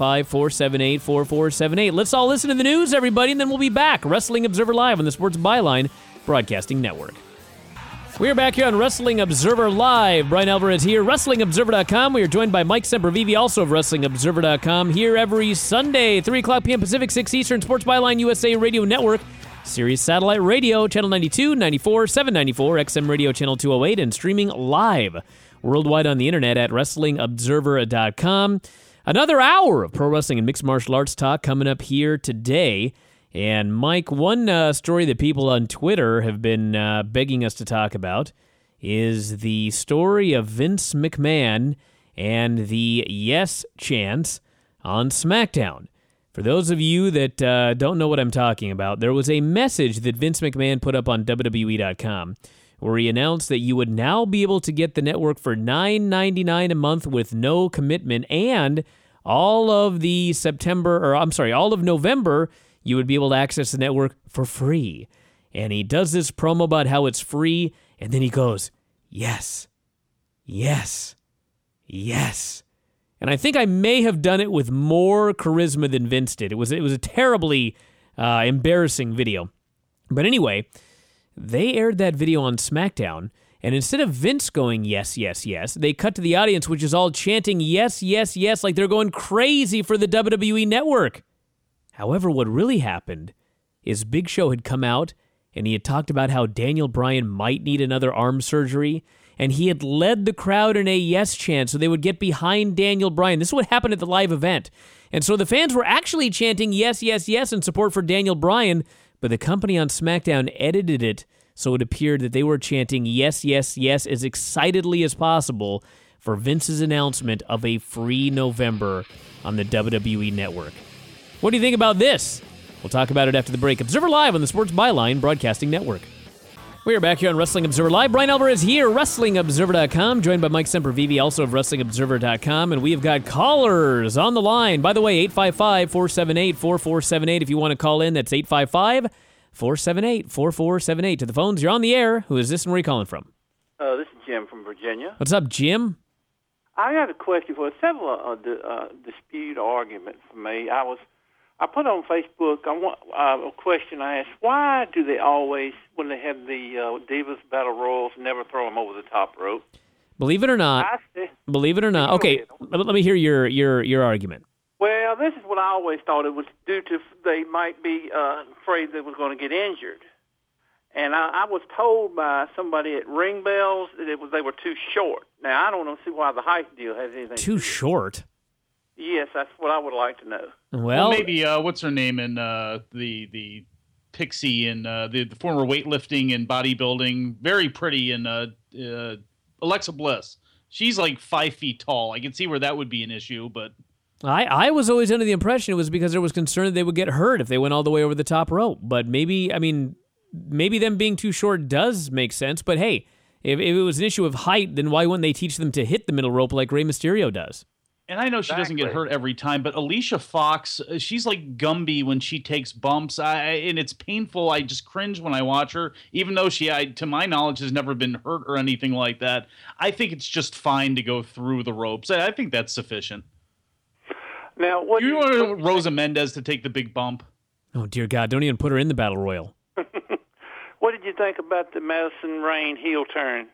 855-478-4478. Let's all listen to the news, everybody, and then we'll be back. Wrestling Observer Live on the Sports Byline Broadcasting Network. We are back here on Wrestling Observer Live. Brian Alvarez here, WrestlingObserver.com. We are joined by Mike Sempervive, also of WrestlingObserver.com, here every Sunday, 3 o'clock p.m. Pacific, 6 Eastern, Sports Byline USA Radio Network, Sirius Satellite Radio, Channel 92, 94, 794, XM Radio, Channel 208, and streaming live worldwide on the internet at WrestlingObserver.com. Another hour of pro wrestling and mixed martial arts talk coming up here today. And Mike, one story that people on Twitter have been begging us to talk about is the story of Vince McMahon and the yes chants on SmackDown. For those of you that don't know what I'm talking about, there was a message that Vince McMahon put up on WWE.com where he announced that you would now be able to get the network for $9.99 a month with no commitment, and all of November, you would be able to access the network for free. And he does this promo about how it's free, and then he goes, yes, yes, yes. And I think I may have done it with more charisma than Vince did. It was a terribly embarrassing video. But anyway, they aired that video on SmackDown, and instead of Vince going, yes, yes, yes, they cut to the audience, which is all chanting, yes, yes, yes, like they're going crazy for the WWE Network. However, what really happened is Big Show had come out, and he had talked about how Daniel Bryan might need another arm surgery, and he had led the crowd in a yes chant so they would get behind Daniel Bryan. This is what happened at the live event. And so the fans were actually chanting yes, yes, yes in support for Daniel Bryan, but the company on SmackDown edited it so it appeared that they were chanting yes, yes, yes as excitedly as possible for Vince's announcement of a free November on the WWE Network. What do you think about this? We'll talk about it after the break. Observer Live on the Sports Byline Broadcasting Network. We are back here on Wrestling Observer Live. Brian Alvarez here, WrestlingObserver.com, joined by Mike Sempervive, also of WrestlingObserver.com, and we have got callers on the line. By the way, 855-478-4478. If you want to call in, that's 855-478-4478. To the phones, you're on the air. Who is this and where are you calling from? This is Jim from Virginia. What's up, Jim? I got a question for several dispute argument for me. I put on Facebook a question I asked, why do they always, when they have the Divas Battle Royals, never throw them over the top rope? Believe it or not. Okay, let me hear your argument. Well, this is what I always thought. It was due to they might be afraid they were going to get injured. And I was told by somebody at Ring Bells that they were too short. Now, I don't see why the height deal has anything Too short? Yes, that's what I would like to know. Well maybe what's her name in the Pixie and the former weightlifting and bodybuilding, very pretty, and Alexa Bliss. She's like 5 feet tall. I can see where that would be an issue, but I was always under the impression it was because there was concern that they would get hurt if they went all the way over the top rope. But maybe them being too short does make sense. But hey, if it was an issue of height, then why wouldn't they teach them to hit the middle rope like Rey Mysterio does? And I know she doesn't get hurt every time, but Alicia Fox, she's like Gumby when she takes bumps, and it's painful. I just cringe when I watch her, even though she, to my knowledge, has never been hurt or anything like that. I think it's just fine to go through the ropes. I think that's sufficient. Now, what you want Rosa Mendez to take the big bump? Oh, dear God, don't even put her in the Battle Royal. What did you think about the Madison Rayne heel turn?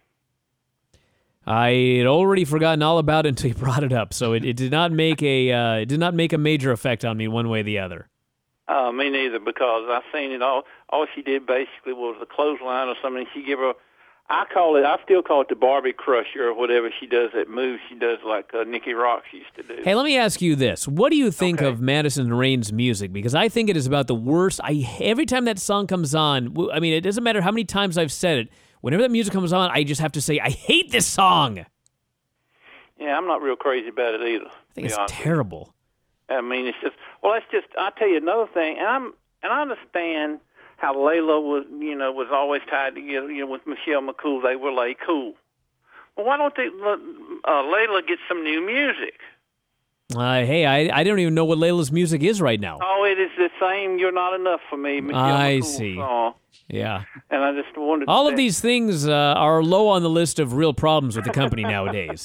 I had already forgotten all about it until you brought it up, so it did not make a major effect on me one way or the other. Me neither, because I seen it all. All she did basically was a clothesline or something. She gave her, I still call it the Barbie Crusher or whatever she does. That move she does like Nikki Roxx used to do. Hey, let me ask you this: what do you think of Madison Rayne's music? Because I think it is about the worst. Every time that song comes on, I mean, it doesn't matter how many times I've said it. Whenever that music comes on, I just have to say, I hate this song. Yeah, I'm not real crazy about it either. I think it's terrible. I mean, it's just, I'll tell you another thing, and I understand how Layla was always tied together, with Michelle McCool. They were like cool. Well, why don't they let Layla get some new music? Hey, I don't even know what Layla's music is right now. Oh, it is the same You're Not Enough for Me, Michelle McCool see. Song. Yeah. And I just wanted all of these things are low on the list of real problems with the company nowadays.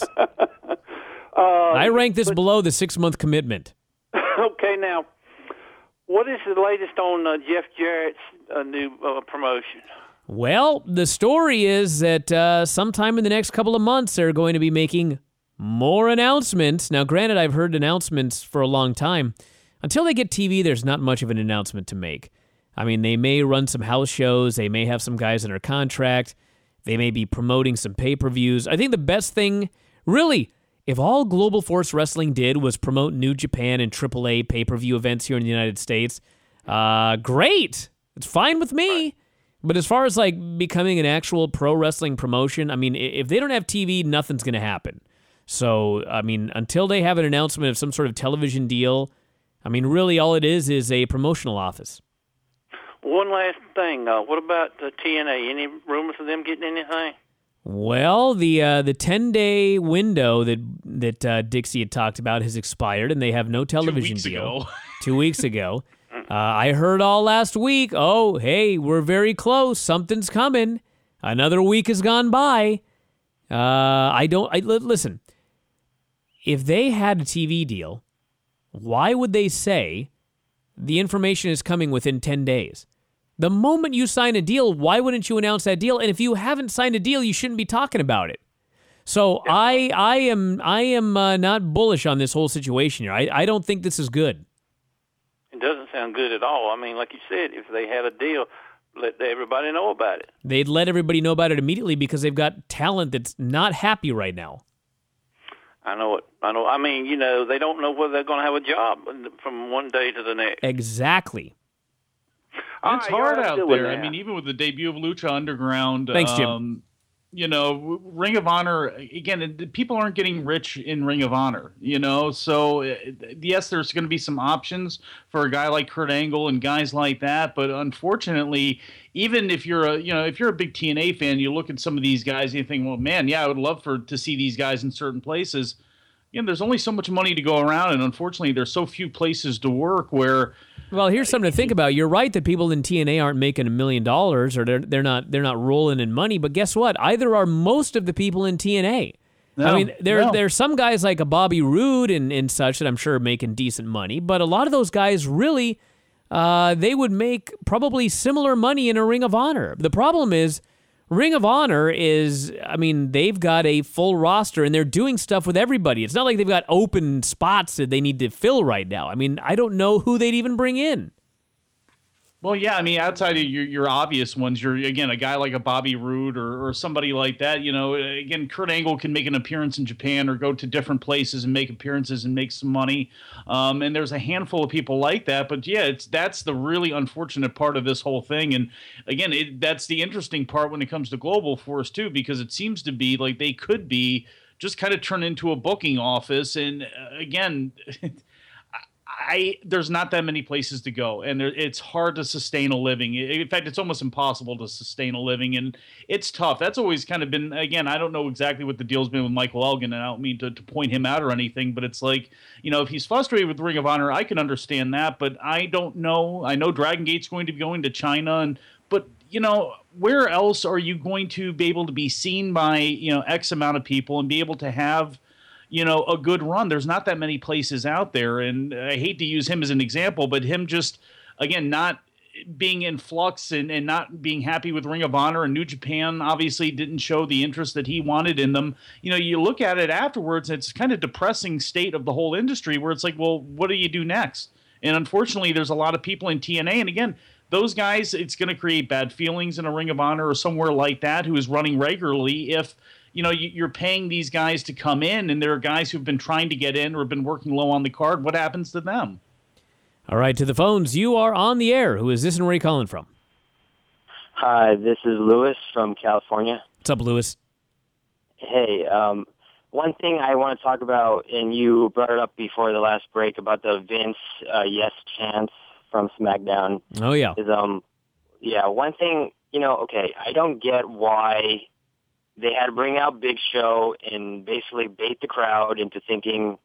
I rank this below the 6-month commitment. Okay, now, what is the latest on Jeff Jarrett's new promotion? Well, the story is that sometime in the next couple of months, they're going to be making more announcements. Now, granted, I've heard announcements for a long time. Until they get TV, there's not much of an announcement to make. I mean, they may run some house shows. They may have some guys under contract. They may be promoting some pay-per-views. I think the best thing, really, if all Global Force Wrestling did was promote New Japan and AAA pay-per-view events here in the United States, great. It's fine with me. But as far as like becoming an actual pro wrestling promotion, I mean, if they don't have TV, nothing's going to happen. So, I mean, until they have an announcement of some sort of television deal, I mean, really all it is a promotional office. One last thing. What about TNA? Any rumors of them getting anything? Well, the 10-day window that Dixie had talked about has expired, and they have no television deal. 2 weeks ago. I heard all last week, oh, hey, we're very close. Something's coming. Another week has gone by. Listen, if they had a TV deal, why would they say the information is coming within 10 days? The moment you sign a deal, why wouldn't you announce that deal? And if you haven't signed a deal, you shouldn't be talking about it. So I am not bullish on this whole situation here. I don't think this is good. It doesn't sound good at all. I mean, like you said, if they had a deal, let everybody know about it. They'd let everybody know about it immediately because they've got talent that's not happy right now. I know it. I mean, they don't know whether they're going to have a job from one day to the next. Exactly. It's hard out there. I mean, even with the debut of Lucha Underground. Thanks, Jim. Ring of Honor, again, people aren't getting rich in Ring of Honor, so yes, there's going to be some options for a guy like Kurt Angle and guys like that, but unfortunately, even if you're a big TNA fan, you look at some of these guys and you think, well, man, yeah, I would love to see these guys in certain places. There's only so much money to go around, and unfortunately, there's so few places to work where. Well, here's something to think about. You're right that people in TNA aren't making $1 million, or they're not rolling in money. But guess what? Either are most of the people in TNA. No, I mean, there's some guys like a Bobby Roode and such that I'm sure are making decent money. But a lot of those guys really, they would make probably similar money in a Ring of Honor. The problem is, Ring of Honor is, I mean, they've got a full roster and they're doing stuff with everybody. It's not like they've got open spots that they need to fill right now. I mean, I don't know who they'd even bring in. Well, yeah, I mean, outside of your obvious ones, again, a guy like a Bobby Roode or somebody like that, again, Kurt Angle can make an appearance in Japan or go to different places and make appearances and make some money. And there's a handful of people like that. But, yeah, that's the really unfortunate part of this whole thing. And, again, that's the interesting part when it comes to Global Force, too, because it seems to be like they could be just kind of turned into a booking office. And, again... there's not that many places to go, and it's hard to sustain a living. In fact, it's almost impossible to sustain a living, and it's tough. That's always kind of been, again, I don't know exactly what the deal's been with Michael Elgin, and I don't mean to point him out or anything, but it's like, if he's frustrated with Ring of Honor, I can understand that, but I don't know. I know Dragon Gate's going to be going to China, but where else are you going to be able to be seen by, X amount of people and be able to have a good run? There's not that many places out there. And I hate to use him as an example, but him just, again, not being in flux and not being happy with Ring of Honor, and New Japan obviously didn't show the interest that he wanted in them. You look at it afterwards, it's kind of depressing state of the whole industry where it's like, well, what do you do next? And unfortunately, there's a lot of people in TNA. And again, those guys, it's going to create bad feelings in a Ring of Honor or somewhere like that who is running regularly if, you're paying these guys to come in, and there are guys who've been trying to get in or have been working low on the card. What happens to them? All right, to the phones. You are on the air. Who is this and where are you calling from? Hi, this is Lewis from California. What's up, Lewis? Hey, one thing I want to talk about, and you brought it up before the last break about the Vince yes chants from SmackDown. Oh, yeah. Is, one thing, okay, I don't get why they had to bring out Big Show and basically bait the crowd into thinking,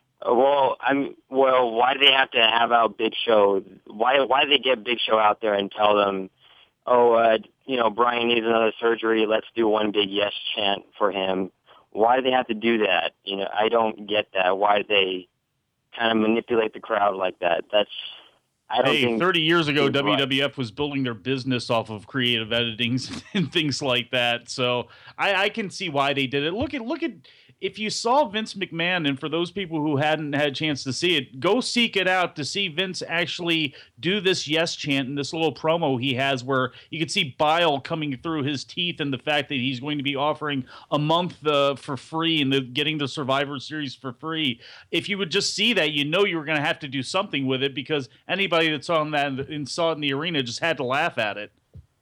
why do they have to have out Big Show? Why do they get Big Show out there and tell them, Brian needs another surgery, let's do one big yes chant for him? Why do they have to do that? I don't get that. Why do they kind of manipulate the crowd like that? I don't think 30 years ago, WWF was building their business off of creative editings and things like that. So I can see why they did it. Look at if you saw Vince McMahon, and for those people who hadn't had a chance to see it, go seek it out to see Vince actually do this yes chant in this little promo he has where you can see bile coming through his teeth and the fact that he's going to be offering a month for free and getting the Survivor Series for free. If you would just see that, you know you were going to have to do something with it because anybody that saw that and saw it in the arena just had to laugh at it.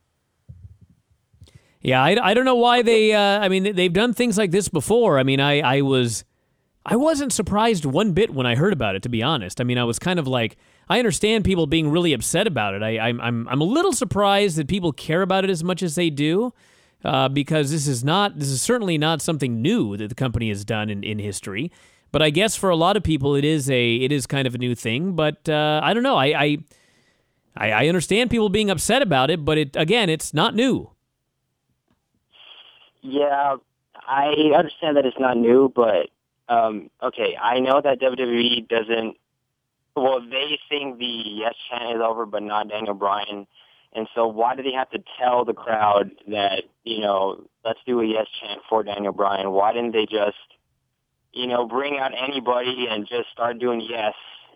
Yeah, I don't know why they. I mean, they've done things like this before. I mean, I wasn't surprised one bit when I heard about it. To be honest, I mean, I was kind of like, I understand people being really upset about it. I'm a little surprised that people care about it as much as they do, because this is certainly not something new that the company has done in history. But I guess for a lot of people, it is kind of a new thing. But I don't know. I understand people being upset about it, but it's not new. Yeah, I understand that it's not new, but okay, I know that WWE doesn't. Well, they think the yes chant is over, but not Daniel Bryan. And so why do they have to tell the crowd that, let's do a yes chant for Daniel Bryan? Why didn't they just, bring out anybody and just start doing yes?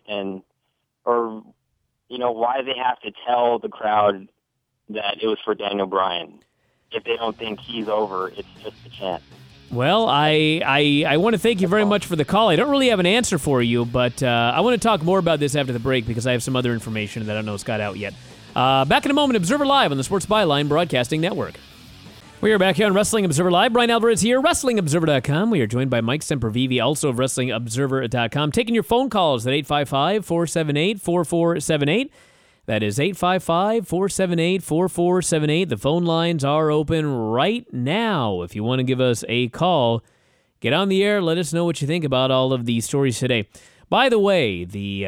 Or why do they have to tell the crowd that it was for Daniel Bryan? If they don't think he's over, it's just a chant. Well, I want to thank you very much for the call. I don't really have an answer for you, but I want to talk more about this after the break because I have some other information that I don't know has got out yet. Back in a moment, Observer Live on the Sports Byline Broadcasting Network. We are back here on Wrestling Observer Live. Brian Alvarez here, WrestlingObserver.com. We are joined by Mike Sempervive, also of WrestlingObserver.com, taking your phone calls at 855-478-4478. That is 855-478-4478. The phone lines are open right now. If you want to give us a call, get on the air. Let us know what you think about all of these stories today. By the way,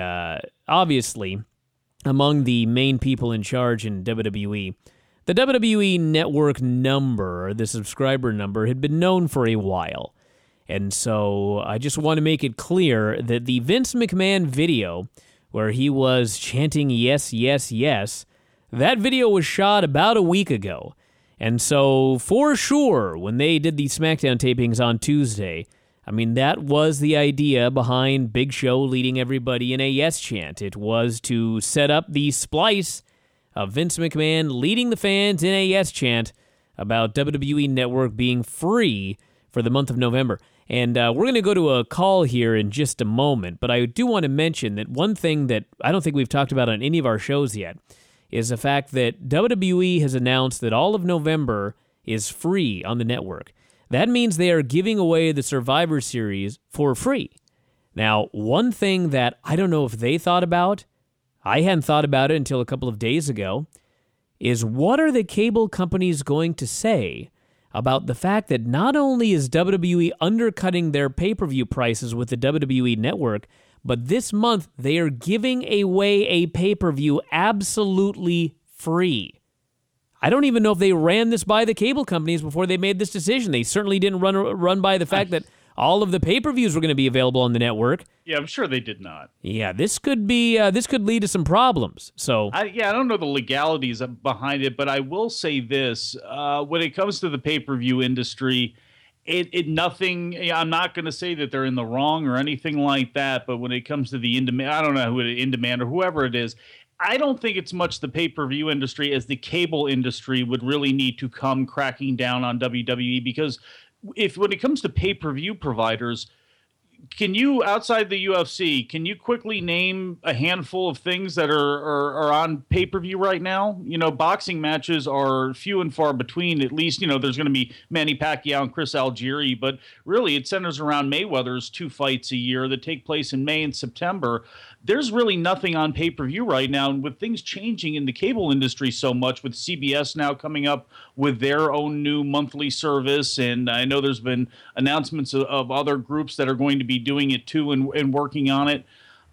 obviously, among the main people in charge in WWE, the WWE Network number, the subscriber number, had been known for a while. And so I just want to make it clear that the Vince McMahon video where he was chanting yes, yes, yes, that video was shot about a week ago. And so, for sure, when they did the SmackDown tapings on Tuesday, I mean, that was the idea behind Big Show leading everybody in a yes chant. It was to set up the splice of Vince McMahon leading the fans in a yes chant about WWE Network being free for the month of November. And we're going to go to a call here in just a moment, but I do want to mention that one thing that I don't think we've talked about on any of our shows yet is the fact that WWE has announced that all of November is free on the network. That means they are giving away the Survivor Series for free. Now, one thing that I don't know if they thought about, I hadn't thought about it until a couple of days ago, is what are the cable companies going to say about the fact that not only is WWE undercutting their pay-per-view prices with the WWE Network, but this month they are giving away a pay-per-view absolutely free. I don't even know if they ran this by the cable companies before they made this decision. They certainly didn't run by the fact that all of the pay-per-views were going to be available on the network. Yeah, I'm sure they did not. Yeah, this could lead to some problems. So I don't know the legalities behind it, but I will say this: when it comes to the pay-per-view industry, nothing. I'm not going to say that they're in the wrong or anything like that, but when it comes to the in-demand, I don't know who in-demand or whoever it is, I don't think it's much the pay-per-view industry as the cable industry would really need to come cracking down on WWE, because when it comes to pay-per-view providers, can you, outside the UFC, can you quickly name a handful of things that are on pay-per-view right now? Boxing matches are few and far between. At least, there's going to be Manny Pacquiao and Chris Algieri, but really it centers around Mayweather's 2 fights a year that take place in May and September. There's really nothing on pay-per-view right now, and with things changing in the cable industry so much, with CBS now coming up with their own new monthly service, and I know there's been announcements of other groups that are going to be doing it too and working on it.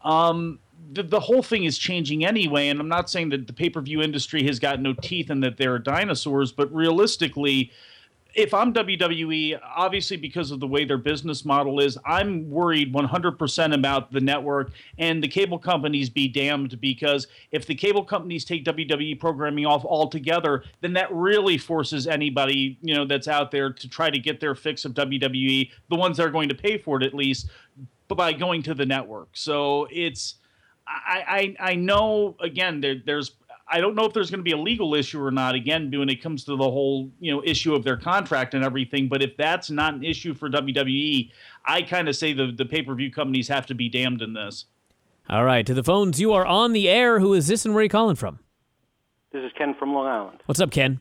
The whole thing is changing anyway, and I'm not saying that the pay-per-view industry has got no teeth and that they're dinosaurs, but realistically, if I'm WWE, obviously because of the way their business model is, I'm worried 100% about the network, and the cable companies be damned, because if the cable companies take WWE programming off altogether, then that really forces anybody, that's out there to try to get their fix of WWE, the ones that are going to pay for it at least, by going to the network. So I know, again, there's I don't know if there's going to be a legal issue or not, again, when it comes to the whole, issue of their contract and everything. But if that's not an issue for WWE, I kind of say the pay-per-view companies have to be damned in this. All right, to the phones. You are on the air. Who is this and where are you calling from? This is Ken from Long Island. What's up, Ken?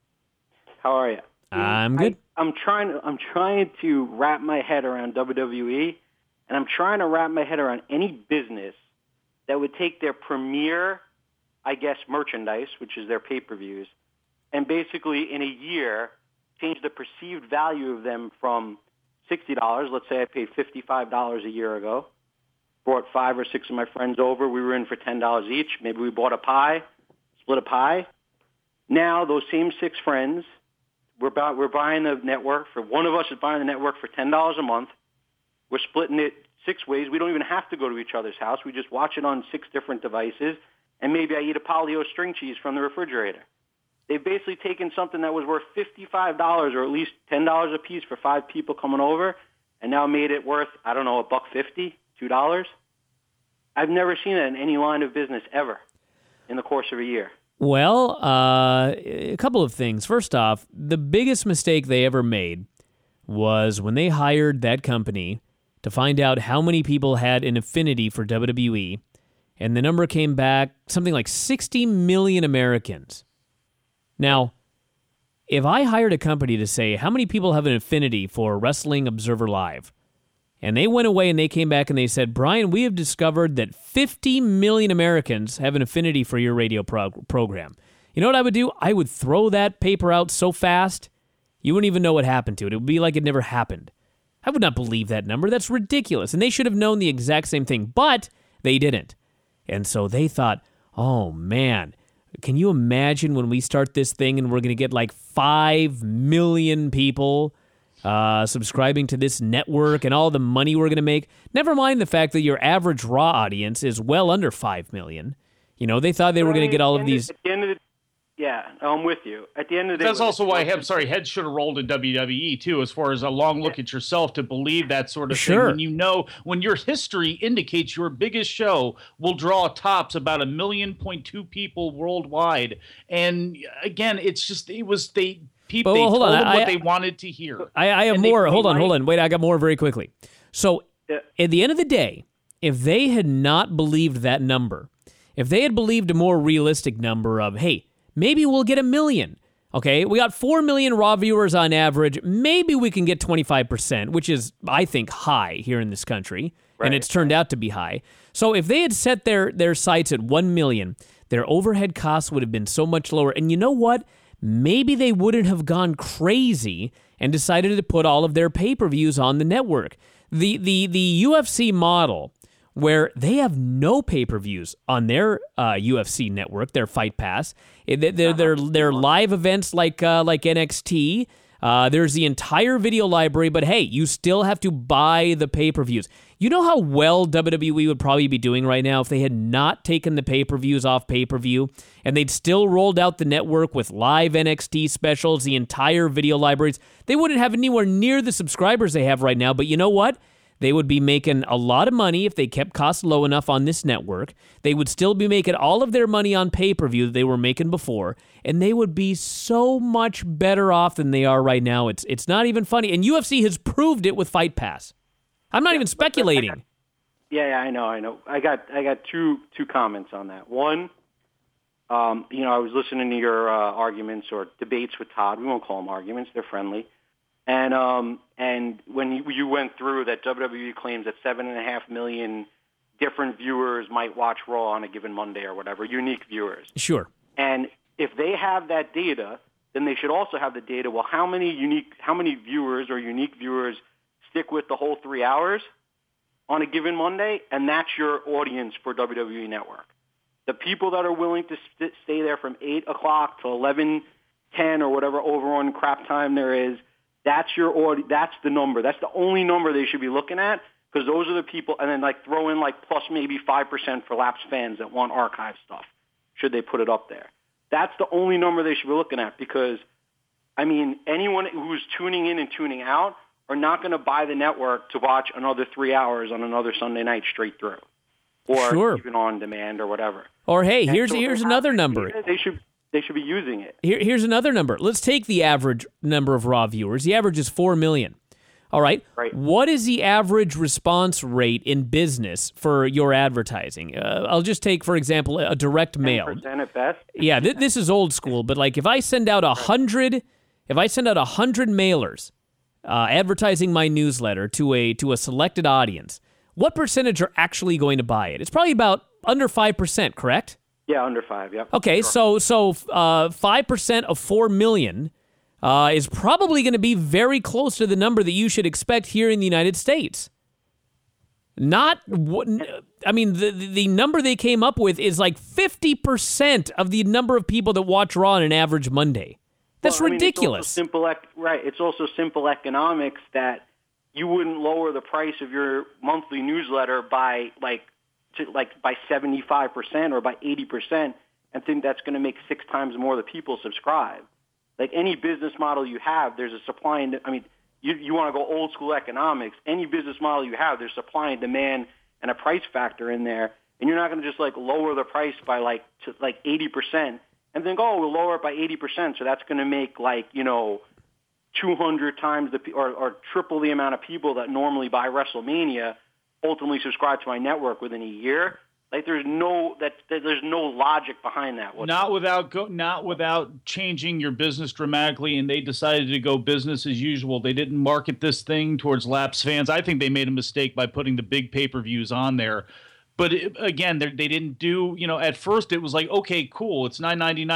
How are you? I'm good. I'm trying to wrap my head around WWE, and I'm trying to wrap my head around any business that would take their premier, I guess, merchandise, which is their pay-per-views, and basically in a year change the perceived value of them from $60. Let's say I paid $55 a year ago, brought 5 or 6 of my friends over. We were in for $10 each. Maybe we bought a pie, split a pie. Now those same 6 friends, we're buying the network. For one of us is buying the network for $10 a month. We're splitting it 6 ways. We don't even have to go to each other's house. We just watch it on 6 different devices. And maybe I eat a Polly-O string cheese from the refrigerator. They've basically taken something that was worth $55 or at least $10 a piece for 5 people coming over, and now made it worth, I don't know, $1.50, $2. I've never seen that in any line of business ever in the course of a year. Well, a couple of things. First off, the biggest mistake they ever made was when they hired that company to find out how many people had an affinity for WWE. And the number came back something like 60 million Americans. Now, if I hired a company to say, how many people have an affinity for Wrestling Observer Live? And they went away and they came back and they said, Brian, we have discovered that 50 million Americans have an affinity for your radio program. You know what I would do? I would throw that paper out so fast, you wouldn't even know what happened to it. It would be like it never happened. I would not believe that number. That's ridiculous. And they should have known the exact same thing, but they didn't. And so they thought, oh, man, can you imagine when we start this thing and we're going to get like 5 million people subscribing to this network and all the money we're going to make? Never mind the fact that your average Raw audience is well under 5 million. They thought they were going to get all of these. Yeah, I'm with you. At the end of the day, that's also why heads should have rolled in WWE too, as far as a long look at yourself to believe that sort of thing. When your history indicates your biggest show will draw tops about 1.2 million people worldwide, and again, they told them what they wanted to hear. I have more. Hold on. Wait, I got more very quickly. So at the end of the day, if they had not believed that number, if they had believed a more realistic number of, hey, maybe we'll get 1 million. Okay, we got 4 million Raw viewers on average. Maybe we can get 25%, which is, I think, high here in this country. Right. And it's turned out to be high. So if they had set their sights at 1 million, their overhead costs would have been so much lower. And you know what? Maybe they wouldn't have gone crazy and decided to put all of their pay-per-views on the network. The UFC model, where they have no pay-per-views on their UFC network, their Fight Pass. They're live events like NXT. There's the entire video library, but hey, you still have to buy the pay-per-views. You know how well WWE would probably be doing right now if they had not taken the pay-per-views off pay-per-view and they'd still rolled out the network with live NXT specials, the entire video libraries. They wouldn't have anywhere near the subscribers they have right now, but you know what? They would be making a lot of money if they kept costs low enough on this network. They would still be making all of their money on pay-per-view that they were making before, and they would be so much better off than they are right now. It's not even funny, and UFC has proved it with Fight Pass. I'm not even speculating. Yeah, I know. I got two comments on that. One, I was listening to your arguments or debates with Todd. We won't call them arguments; they're friendly. And when you went through that, WWE claims that 7.5 million different viewers might watch Raw on a given Monday or whatever, unique viewers. Sure. And if they have that data, then they should also have the data. Well, how many viewers or unique viewers stick with the whole 3 hours on a given Monday? And that's your audience for WWE Network. The people that are willing to stay there from 8 o'clock to 11, 10 or whatever overrun crap time there is, that's that's the number. That's the only number they should be looking at, because those are the people, and then like throw in like plus maybe 5% for lapsed fans that want archive stuff, should they put it up there. That's the only number they should be looking at, because, I mean, anyone who's tuning in and tuning out are not going to buy the network to watch another 3 hours on another Sunday night straight through, or even on demand or whatever. Or hey, here's another number. They should be using it. Here's another number. Let's take the average number of Raw viewers. The average is 4 million. All right. What is the average response rate in business for your advertising? I'll just take, for example, a direct mail. 10% at best. Yeah, this is old school, but like if I send out 100 mailers advertising my newsletter to a selected audience, what percentage are actually going to buy it? It's probably about under 5%, correct? Yeah, under 5, yep. Okay, sure. so 5% of 4 million is probably going to be very close to the number that you should expect here in the United States. The number they came up with is like 50% of the number of people that watch Raw on an average Monday. That's ridiculous. It's also simple economics that you wouldn't lower the price of your monthly newsletter by by 75% or by 80% and think that's going to make 6 times more the people subscribe. Like any business model you have, there's a supply and you want to go old school economics. Any business model you have, there's supply and demand and a price factor in there, and you're not going to just like lower the price by to 80% and think, oh, we'll lower it by 80%, so that's going to make 200 times or triple the amount of people that normally buy WrestleMania ultimately subscribe to my network within a year. Like there's no logic behind that whatsoever. Not without changing your business dramatically, and they decided to go business as usual. They didn't market this thing towards lapsed fans. I think they made a mistake by putting the big pay-per-views on there. But again, they didn't do, at first it was like, okay, cool, it's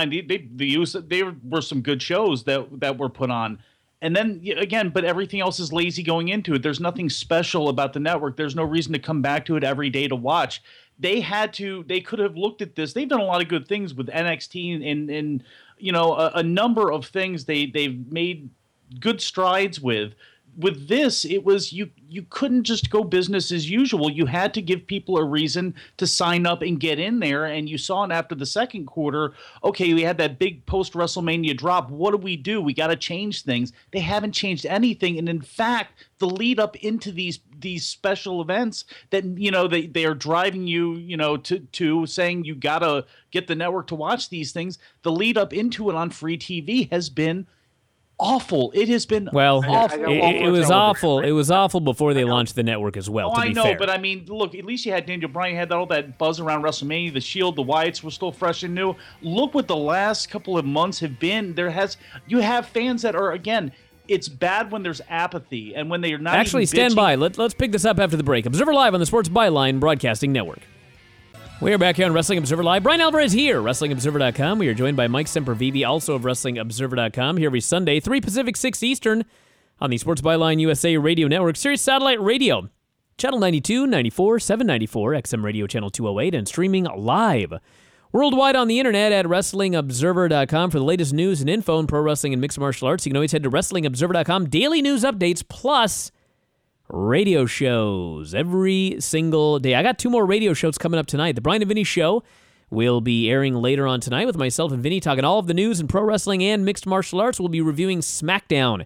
$9.99. They were some good shows that were put on. And then, again, but everything else is lazy going into it. There's nothing special about the network. There's no reason to come back to it every day to watch. They could have looked at this. They've done a lot of good things with NXT and a number of things they've made good strides with. With this, it was you couldn't just go business as usual. You had to give people a reason to sign up and get in there. And you saw it after the second quarter. Okay, we had that big post-WrestleMania drop. What do? We got to change things. They haven't changed anything. And in fact, the lead up into these special events that they are driving you to saying you got to get the network to watch these things. The lead up into it on free TV has been awful. It has been awful. It was awful. It was awful before they launched the network as well. I know, but look, at least you had Daniel Bryan, had all that buzz around WrestleMania. The Shield, the Wyatts were still fresh and new. Look what the last couple of months have been. You have fans that are, again, it's bad when there's apathy and when they are not. Actually, stand by. Let's pick this up after the break. Observer Live on the Sports Byline Broadcasting Network. We are back here on Wrestling Observer Live. Brian Alvarez here, WrestlingObserver.com. We are joined by Mike Sempervive, also of WrestlingObserver.com, here every Sunday, 3 Pacific, 6 Eastern, on the Sports Byline USA Radio Network, Sirius Satellite Radio, Channel 92, 94, 794, XM Radio Channel 208, and streaming live worldwide on the internet at WrestlingObserver.com. For the latest news and info in pro wrestling and mixed martial arts, you can always head to WrestlingObserver.com. Daily news updates, plus radio shows every single day. I got 2 more radio shows coming up tonight. The Brian and Vinny Show will be airing later on tonight with myself and Vinny talking all of the news in pro wrestling and mixed martial arts. We'll be reviewing SmackDown,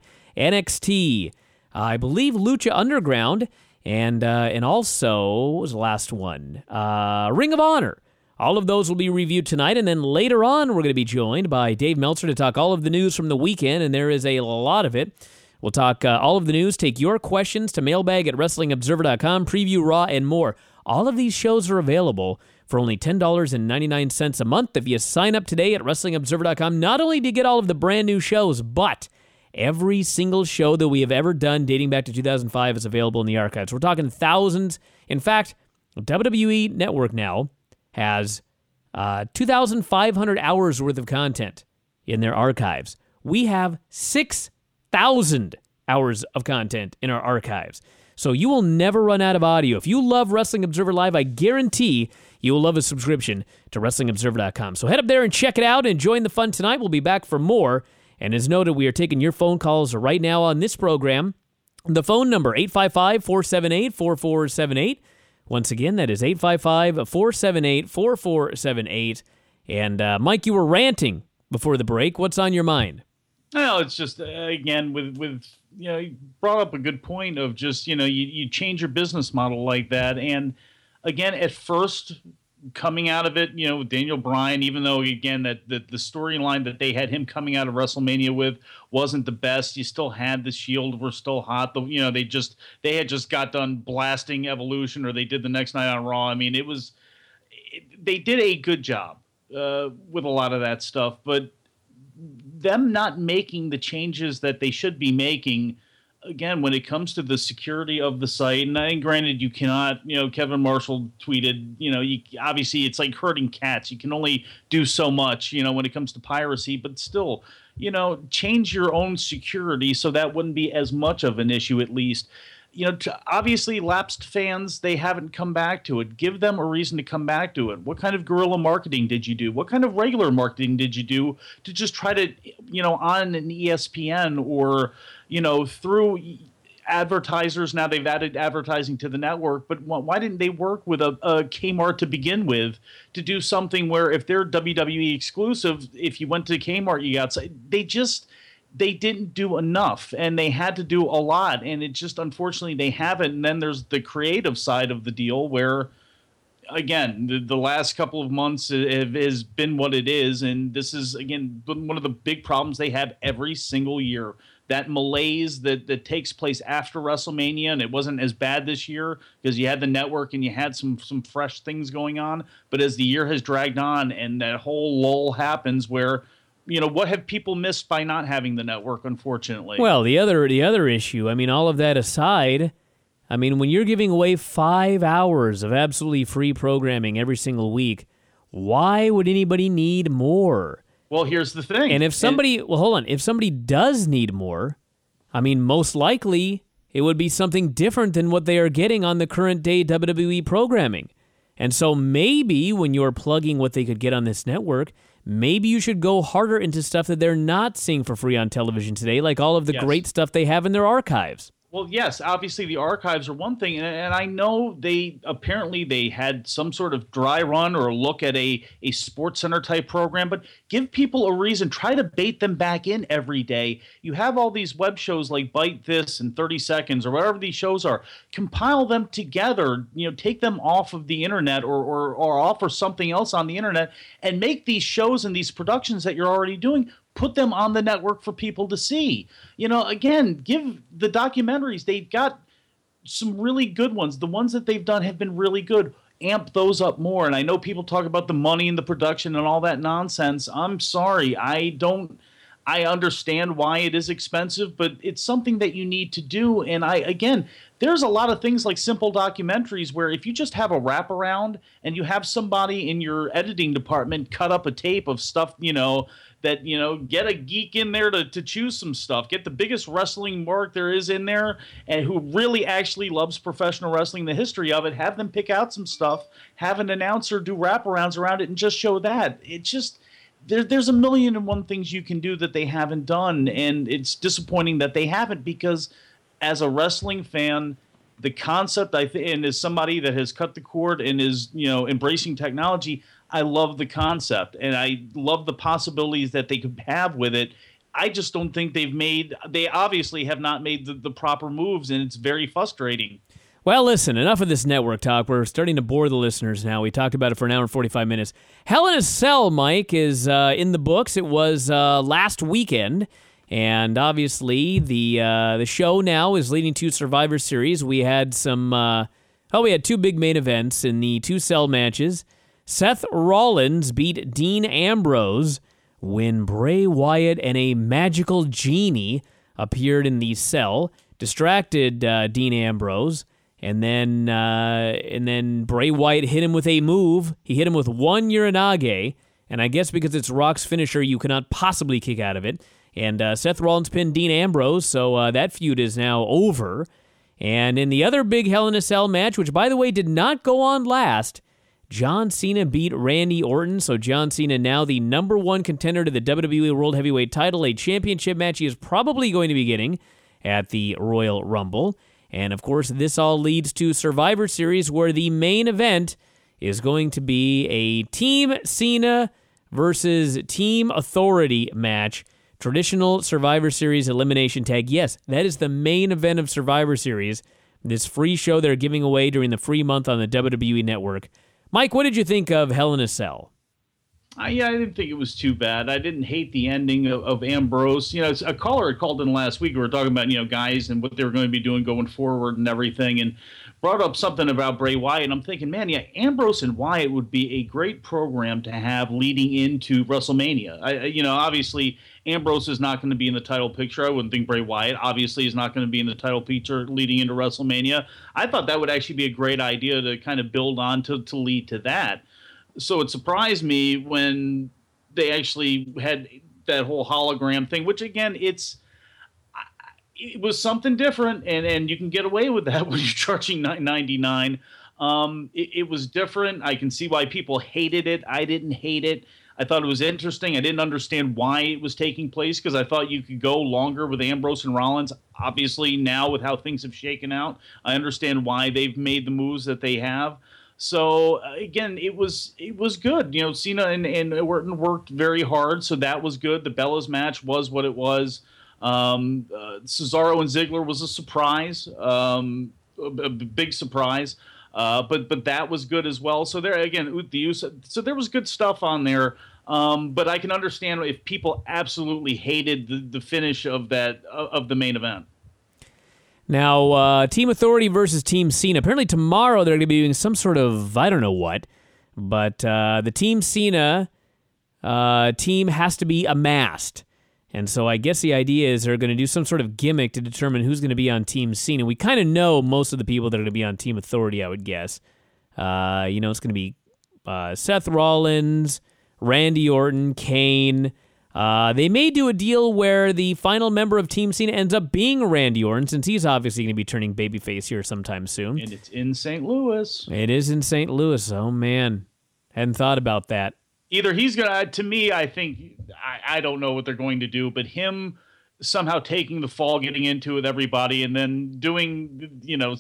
NXT, I believe Lucha Underground, and also, what was the last one? Ring of Honor. All of those will be reviewed tonight, and then later on we're going to be joined by Dave Meltzer to talk all of the news from the weekend, and there is a lot of it. We'll talk all of the news, take your questions to mailbag at WrestlingObserver.com, preview Raw, and more. All of these shows are available for only $10.99 a month if you sign up today at WrestlingObserver.com. Not only do you get all of the brand new shows, but every single show that we have ever done dating back to 2005 is available in the archives. We're talking thousands. In fact, WWE Network now has 2,500 hours worth of content in their archives. We have 6,000 hours of content in our archives. So you will never run out of audio. If you love Wrestling Observer Live, I guarantee you will love a subscription to WrestlingObserver.com. So head up there and check it out and join the fun tonight. We'll be back for more And as noted, we are taking your phone calls right now on this program. The phone number, 855-478-4478. Once again, that is 855-478-4478. And Mike, you were ranting before the break. What's on your mind? Well, it's just, again, with you brought up a good point of just, you change your business model like that. And again, at first, coming out of it, with Daniel Bryan, even though, again, that the storyline that they had him coming out of WrestleMania with wasn't the best, you still had the Shield were still hot. They had just got done blasting Evolution, or they did the next night on Raw. I mean, they did a good job with a lot of that stuff, but them not making the changes that they should be making, again, when it comes to the security of the site, and granted, you cannot, Kevin Marshall tweeted, obviously it's like herding cats. You can only do so much, when it comes to piracy, but still, change your own security so that wouldn't be as much of an issue, at least. Obviously, lapsed fans, they haven't come back to it. Give them a reason to come back to it. What kind of guerrilla marketing did you do? What kind of regular marketing did you do to just try to, on an ESPN or, through advertisers? Now they've added advertising to the network, but why didn't they work with a Kmart to begin with to do something where if they're WWE exclusive, if you went to Kmart, you got they didn't do enough, and they had to do a lot, and it just, unfortunately, they haven't. And then there's the creative side of the deal where, again, the last couple of months has been what it is, and this is, again, one of the big problems they have every single year. That malaise that takes place after WrestleMania, and it wasn't as bad this year because you had the network and you had some fresh things going on, but as the year has dragged on and that whole lull happens where, what have people missed by not having the network, unfortunately? Well, the other issue, all of that aside, when you're giving away 5 hours of absolutely free programming every single week, why would anybody need more? Well, here's the thing. And if somebody, if somebody does need more, most likely it would be something different than what they are getting on the current day WWE programming. And so maybe when you're plugging what they could get on this network, maybe you should go harder into stuff that they're not seeing for free on television today, like all of the great stuff they have in their archives. Well, yes, obviously the archives are one thing, and I know they had some sort of dry run or look at a SportsCenter type program, but give people a reason. Try to bait them back in every day. You have all these web shows like Bite This and 30 Seconds or whatever these shows are. Compile them together, take them off of the internet or offer something else on the internet and make these shows and these productions that you're already doing, put them on the network for people to see. Again, give the documentaries. They've got some really good ones. The ones that they've done have been really good. Amp those up more. And I know people talk about the money and the production and all that nonsense. I'm sorry. I understand why it is expensive, but it's something that you need to do. And there's a lot of things like simple documentaries where if you just have a wraparound and you have somebody in your editing department cut up a tape of stuff, that, get a geek in there to choose some stuff. Get the biggest wrestling mark there is in there and who really actually loves professional wrestling, the history of it. Have them pick out some stuff, have an announcer do wraparounds around it and just show that. It just, there's a million and one things you can do that they haven't done. And it's disappointing that they haven't because as a wrestling fan, the concept, and as somebody that has cut the cord and is, embracing technology, I love the concept, and I love the possibilities that they could have with it. I just don't think they obviously have not made the proper moves, and it's very frustrating. Well, listen, enough of this network talk. We're starting to bore the listeners now. We talked about it for an hour and 45 minutes. Hell in a Cell, Mike, is in the books. It was last weekend, and obviously the show now is leading to Survivor Series. We had we had two big main events in the 2 cell matches. Seth Rollins beat Dean Ambrose when Bray Wyatt and a magical genie appeared in the cell, distracted Dean Ambrose, and then Bray Wyatt hit him with a move. He hit him with one Uranage, and I guess because it's Rock's finisher, you cannot possibly kick out of it. And Seth Rollins pinned Dean Ambrose, so that feud is now over. And in the other big Hell in a Cell match, which, by the way, did not go on last, John Cena beat Randy Orton, so John Cena now the number one contender to the WWE World Heavyweight title, a championship match he is probably going to be getting at the Royal Rumble. And, of course, this all leads to Survivor Series, where the main event is going to be a Team Cena versus Team Authority match. Traditional Survivor Series elimination tag. Yes, that is the main event of Survivor Series, this free show they're giving away during the free month on the WWE Network. Mike, what did you think of Hell in a Cell? I didn't think it was too bad. I didn't hate the ending of Ambrose. You know, a caller had called in last week. We were talking about, guys and what they were going to be doing going forward and everything, and brought up something about Bray Wyatt. And I'm thinking, man, Ambrose and Wyatt would be a great program to have leading into WrestleMania. Obviously, Ambrose is not going to be in the title picture. I wouldn't think Bray Wyatt, obviously, is not going to be in the title picture leading into WrestleMania. I thought that would actually be a great idea to kind of build on to lead to that. So it surprised me when they actually had that whole hologram thing, which, again, it was something different, and you can get away with that when you're charging $9.99. It was different. I can see why people hated it. I didn't hate it. I thought it was interesting. I didn't understand why it was taking place because I thought you could go longer with Ambrose and Rollins. Obviously, now with how things have shaken out, I understand why they've made the moves that they have. So, again, it was good. Cena and Orton worked very hard, so that was good. The Bellas match was what it was. Cesaro and Ziggler was a surprise, a big surprise. But that was good as well. So there, again, so there was good stuff on there. But I can understand if people absolutely hated the finish of the main event. Now, Team Authority versus Team Cena. Apparently tomorrow they're going to be doing some sort of, I don't know what, but the Team Cena team has to be amassed. And so I guess the idea is they're going to do some sort of gimmick to determine who's going to be on Team Cena. We kind of know most of the people that are going to be on Team Authority, I would guess. It's going to be Seth Rollins, Randy Orton, Kane. They may do a deal where the final member of Team Cena ends up being Randy Orton, since he's obviously going to be turning babyface here sometime soon. And it's in St. Louis. It is in St. Louis. Oh, man. Hadn't thought about that. Either he's going to, to me, I think, I don't know what they're going to do, but him somehow taking the fall, getting into it with everybody, and then doing,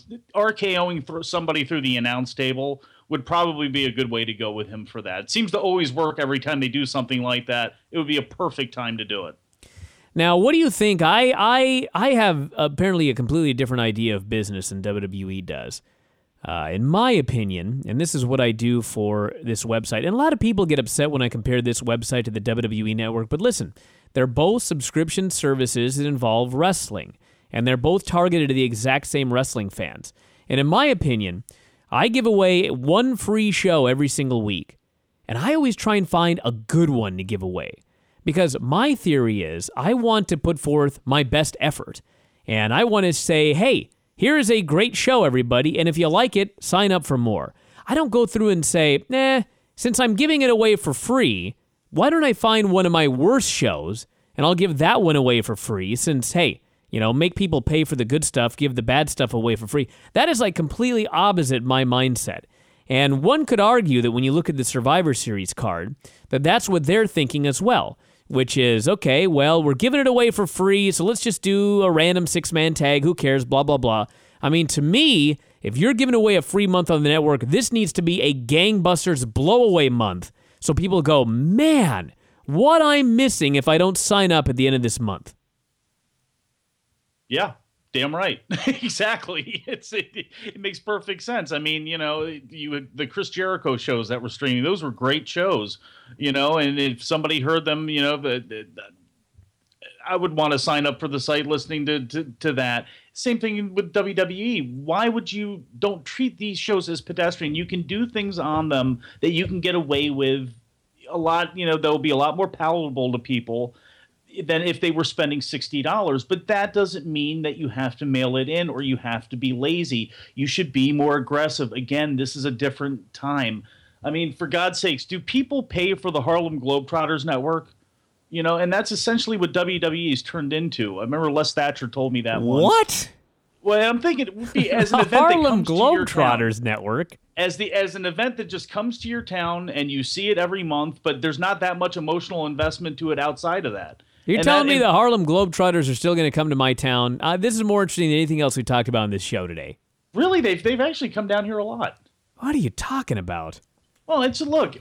RKOing somebody through the announce table would probably be a good way to go with him for that. It seems to always work every time they do something like that. It would be a perfect time to do it. Now, what do you think? I have apparently a completely different idea of business than WWE does. In my opinion, and this is what I do for this website, and a lot of people get upset when I compare this website to the WWE Network, but listen, they're both subscription services that involve wrestling, and they're both targeted to the exact same wrestling fans. And in my opinion, I give away one free show every single week, and I always try and find a good one to give away, because my theory is I want to put forth my best effort, and I want to say, hey, here is a great show, everybody, and if you like it, sign up for more. I don't go through and say, since I'm giving it away for free, why don't I find one of my worst shows, and I'll give that one away for free, since, hey, make people pay for the good stuff, give the bad stuff away for free. That is like completely opposite my mindset. And one could argue that when you look at the Survivor Series card, that's what they're thinking as well, which is, okay, well, we're giving it away for free, so let's just do a random 6-man tag, who cares, blah, blah, blah. I mean, to me, if you're giving away a free month on the network, this needs to be a gangbusters blow-away month, so people go, man, what I'm missing if I don't sign up at the end of this month. Yeah, damn right. Exactly. It makes perfect sense. I mean, the Chris Jericho shows that were streaming, those were great shows, and if somebody heard them, I would want to sign up for the site listening to that. Same thing with WWE. Why would you don't treat these shows as pedestrian? You can do things on them that you can get away with a lot, they'll be a lot more palatable to people than if they were spending $60. But that doesn't mean that you have to mail it in or you have to be lazy. You should be more aggressive. Again, this is a different time. I mean, for God's sakes, do people pay for the Harlem Globetrotters network? And that's essentially what WWE's turned into. I remember Les Thatcher told me that once. What? Well, I'm thinking it would be as an event that Harlem comes to your town. Globetrotters Network. As an event that just comes to your town and you see it every month, but there's not that much emotional investment to it outside of that. You're telling me the Harlem Globetrotters are still going to come to my town? This is more interesting than anything else we talked about on this show today. Really, they've actually come down here a lot. What are you talking about? Well, look,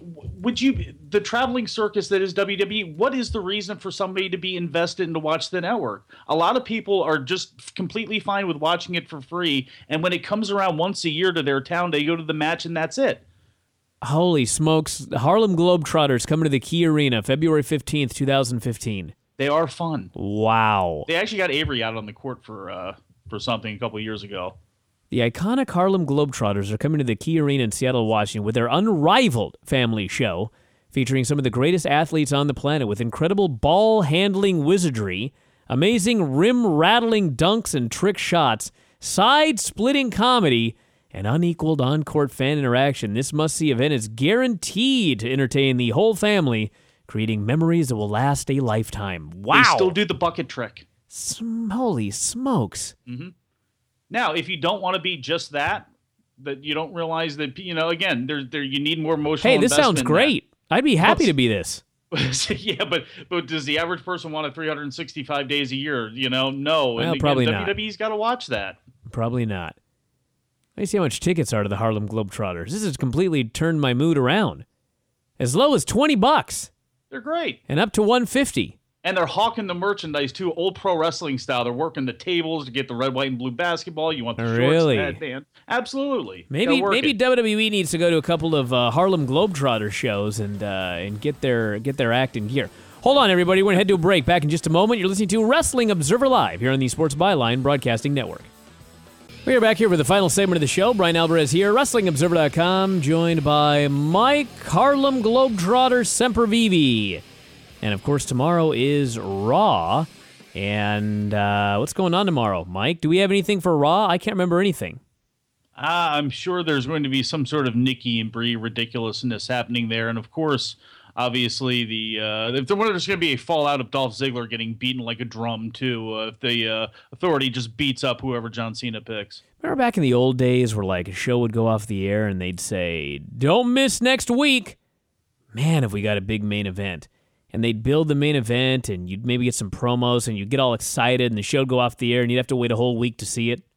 the traveling circus that is WWE, what is the reason for somebody to be invested and to watch the network? A lot of people are just completely fine with watching it for free, and when it comes around once a year to their town, they go to the match and that's it. Holy smokes. The Harlem Globetrotters coming to the Key Arena February 15th, 2015. They are fun. Wow. They actually got Avery out on the court for something a couple of years ago. The iconic Harlem Globetrotters are coming to the Key Arena in Seattle, Washington with their unrivaled family show featuring some of the greatest athletes on the planet with incredible ball-handling wizardry, amazing rim-rattling dunks and trick shots, side-splitting comedy, and unequaled on-court fan interaction. This must-see event is guaranteed to entertain the whole family, creating memories that will last a lifetime. Wow! They still do the bucket trick. Holy smokes. Mm-hmm. Now, if you don't want to be just that you don't realize that, again, there you need more emotional investment. Hey, this sounds great. I'd be happy to be this. Yeah, but does the average person want it 365 days a year? No. Well, and probably again, not. WWE's got to watch that. Probably not. Let me see how much tickets are to the Harlem Globetrotters. This has completely turned my mood around. As low as $20. They're great. And up to $150. And they're hawking the merchandise, too, old pro wrestling style. They're working the tables to get the red, white, and blue basketball. You want the shorts, the headband. Absolutely. Maybe WWE needs to go to a couple of Harlem Globetrotter shows and get their act in gear. Hold on, everybody. We're going to head to a break. Back in just a moment. You're listening to Wrestling Observer Live here on the Sports Byline Broadcasting Network. We are back here with the final segment of the show. Brian Alvarez here, WrestlingObserver.com, joined by Mike Harlem Globetrotter Sempervive. And, of course, tomorrow is Raw. And what's going on tomorrow, Mike? Do we have anything for Raw? I can't remember anything. I'm sure there's going to be some sort of Nikki and Brie ridiculousness happening there. And, of course, obviously, there's going to be a fallout of Dolph Ziggler getting beaten like a drum, too, if the Authority just beats up whoever John Cena picks. Remember back in the old days where, like, a show would go off the air and they'd say, don't miss next week. Man, have we got a big main event. And they'd build the main event, and you'd maybe get some promos, and you'd get all excited, and the show would go off the air, and you'd have to wait a whole week to see it.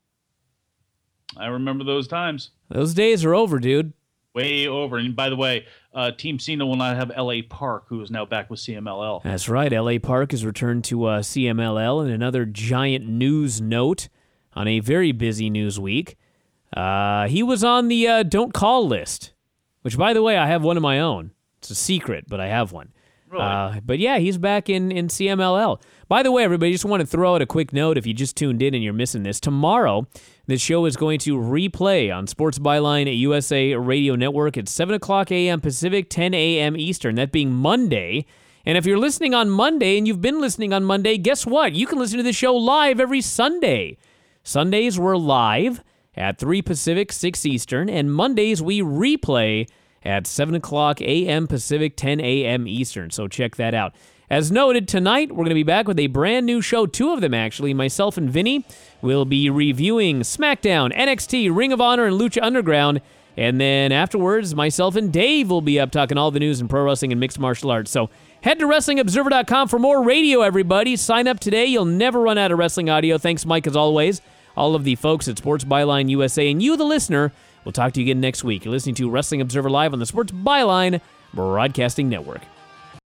I remember those times. Those days are over, dude. Way over. And by the way, Team Cena will not have L.A. Park, who is now back with CMLL. That's right. L.A. Park has returned to CMLL. And another giant news note on a very busy news week. He was on the Don't Call list, which, by the way, I have one of my own. It's a secret, but I have one. Really? But yeah, he's back in CMLL. By the way, everybody, just want to throw out a quick note if you just tuned in and you're missing this. Tomorrow, this show is going to replay on Sports Byline USA Radio Network at 7 o'clock a.m. Pacific, 10 a.m. Eastern, that being Monday. And if you're listening on Monday and you've been listening on Monday, guess what? You can listen to the show live every Sunday. Sundays, we're live at 3 Pacific, 6 Eastern, and Mondays, we replay at 7 o'clock a.m. Pacific, 10 a.m. Eastern, so check that out. As noted, tonight we're going to be back with a brand new show, two of them actually. Myself and Vinny will be reviewing SmackDown, NXT, Ring of Honor, and Lucha Underground, and then afterwards, myself and Dave will be up talking all the news in pro wrestling and mixed martial arts. So head to WrestlingObserver.com for more radio, everybody. Sign up today. You'll never run out of wrestling audio. Thanks, Mike, as always. All of the folks at Sports Byline USA, and you, the listener. We'll talk to you again next week. You're listening to Wrestling Observer Live on the Sports Byline Broadcasting Network.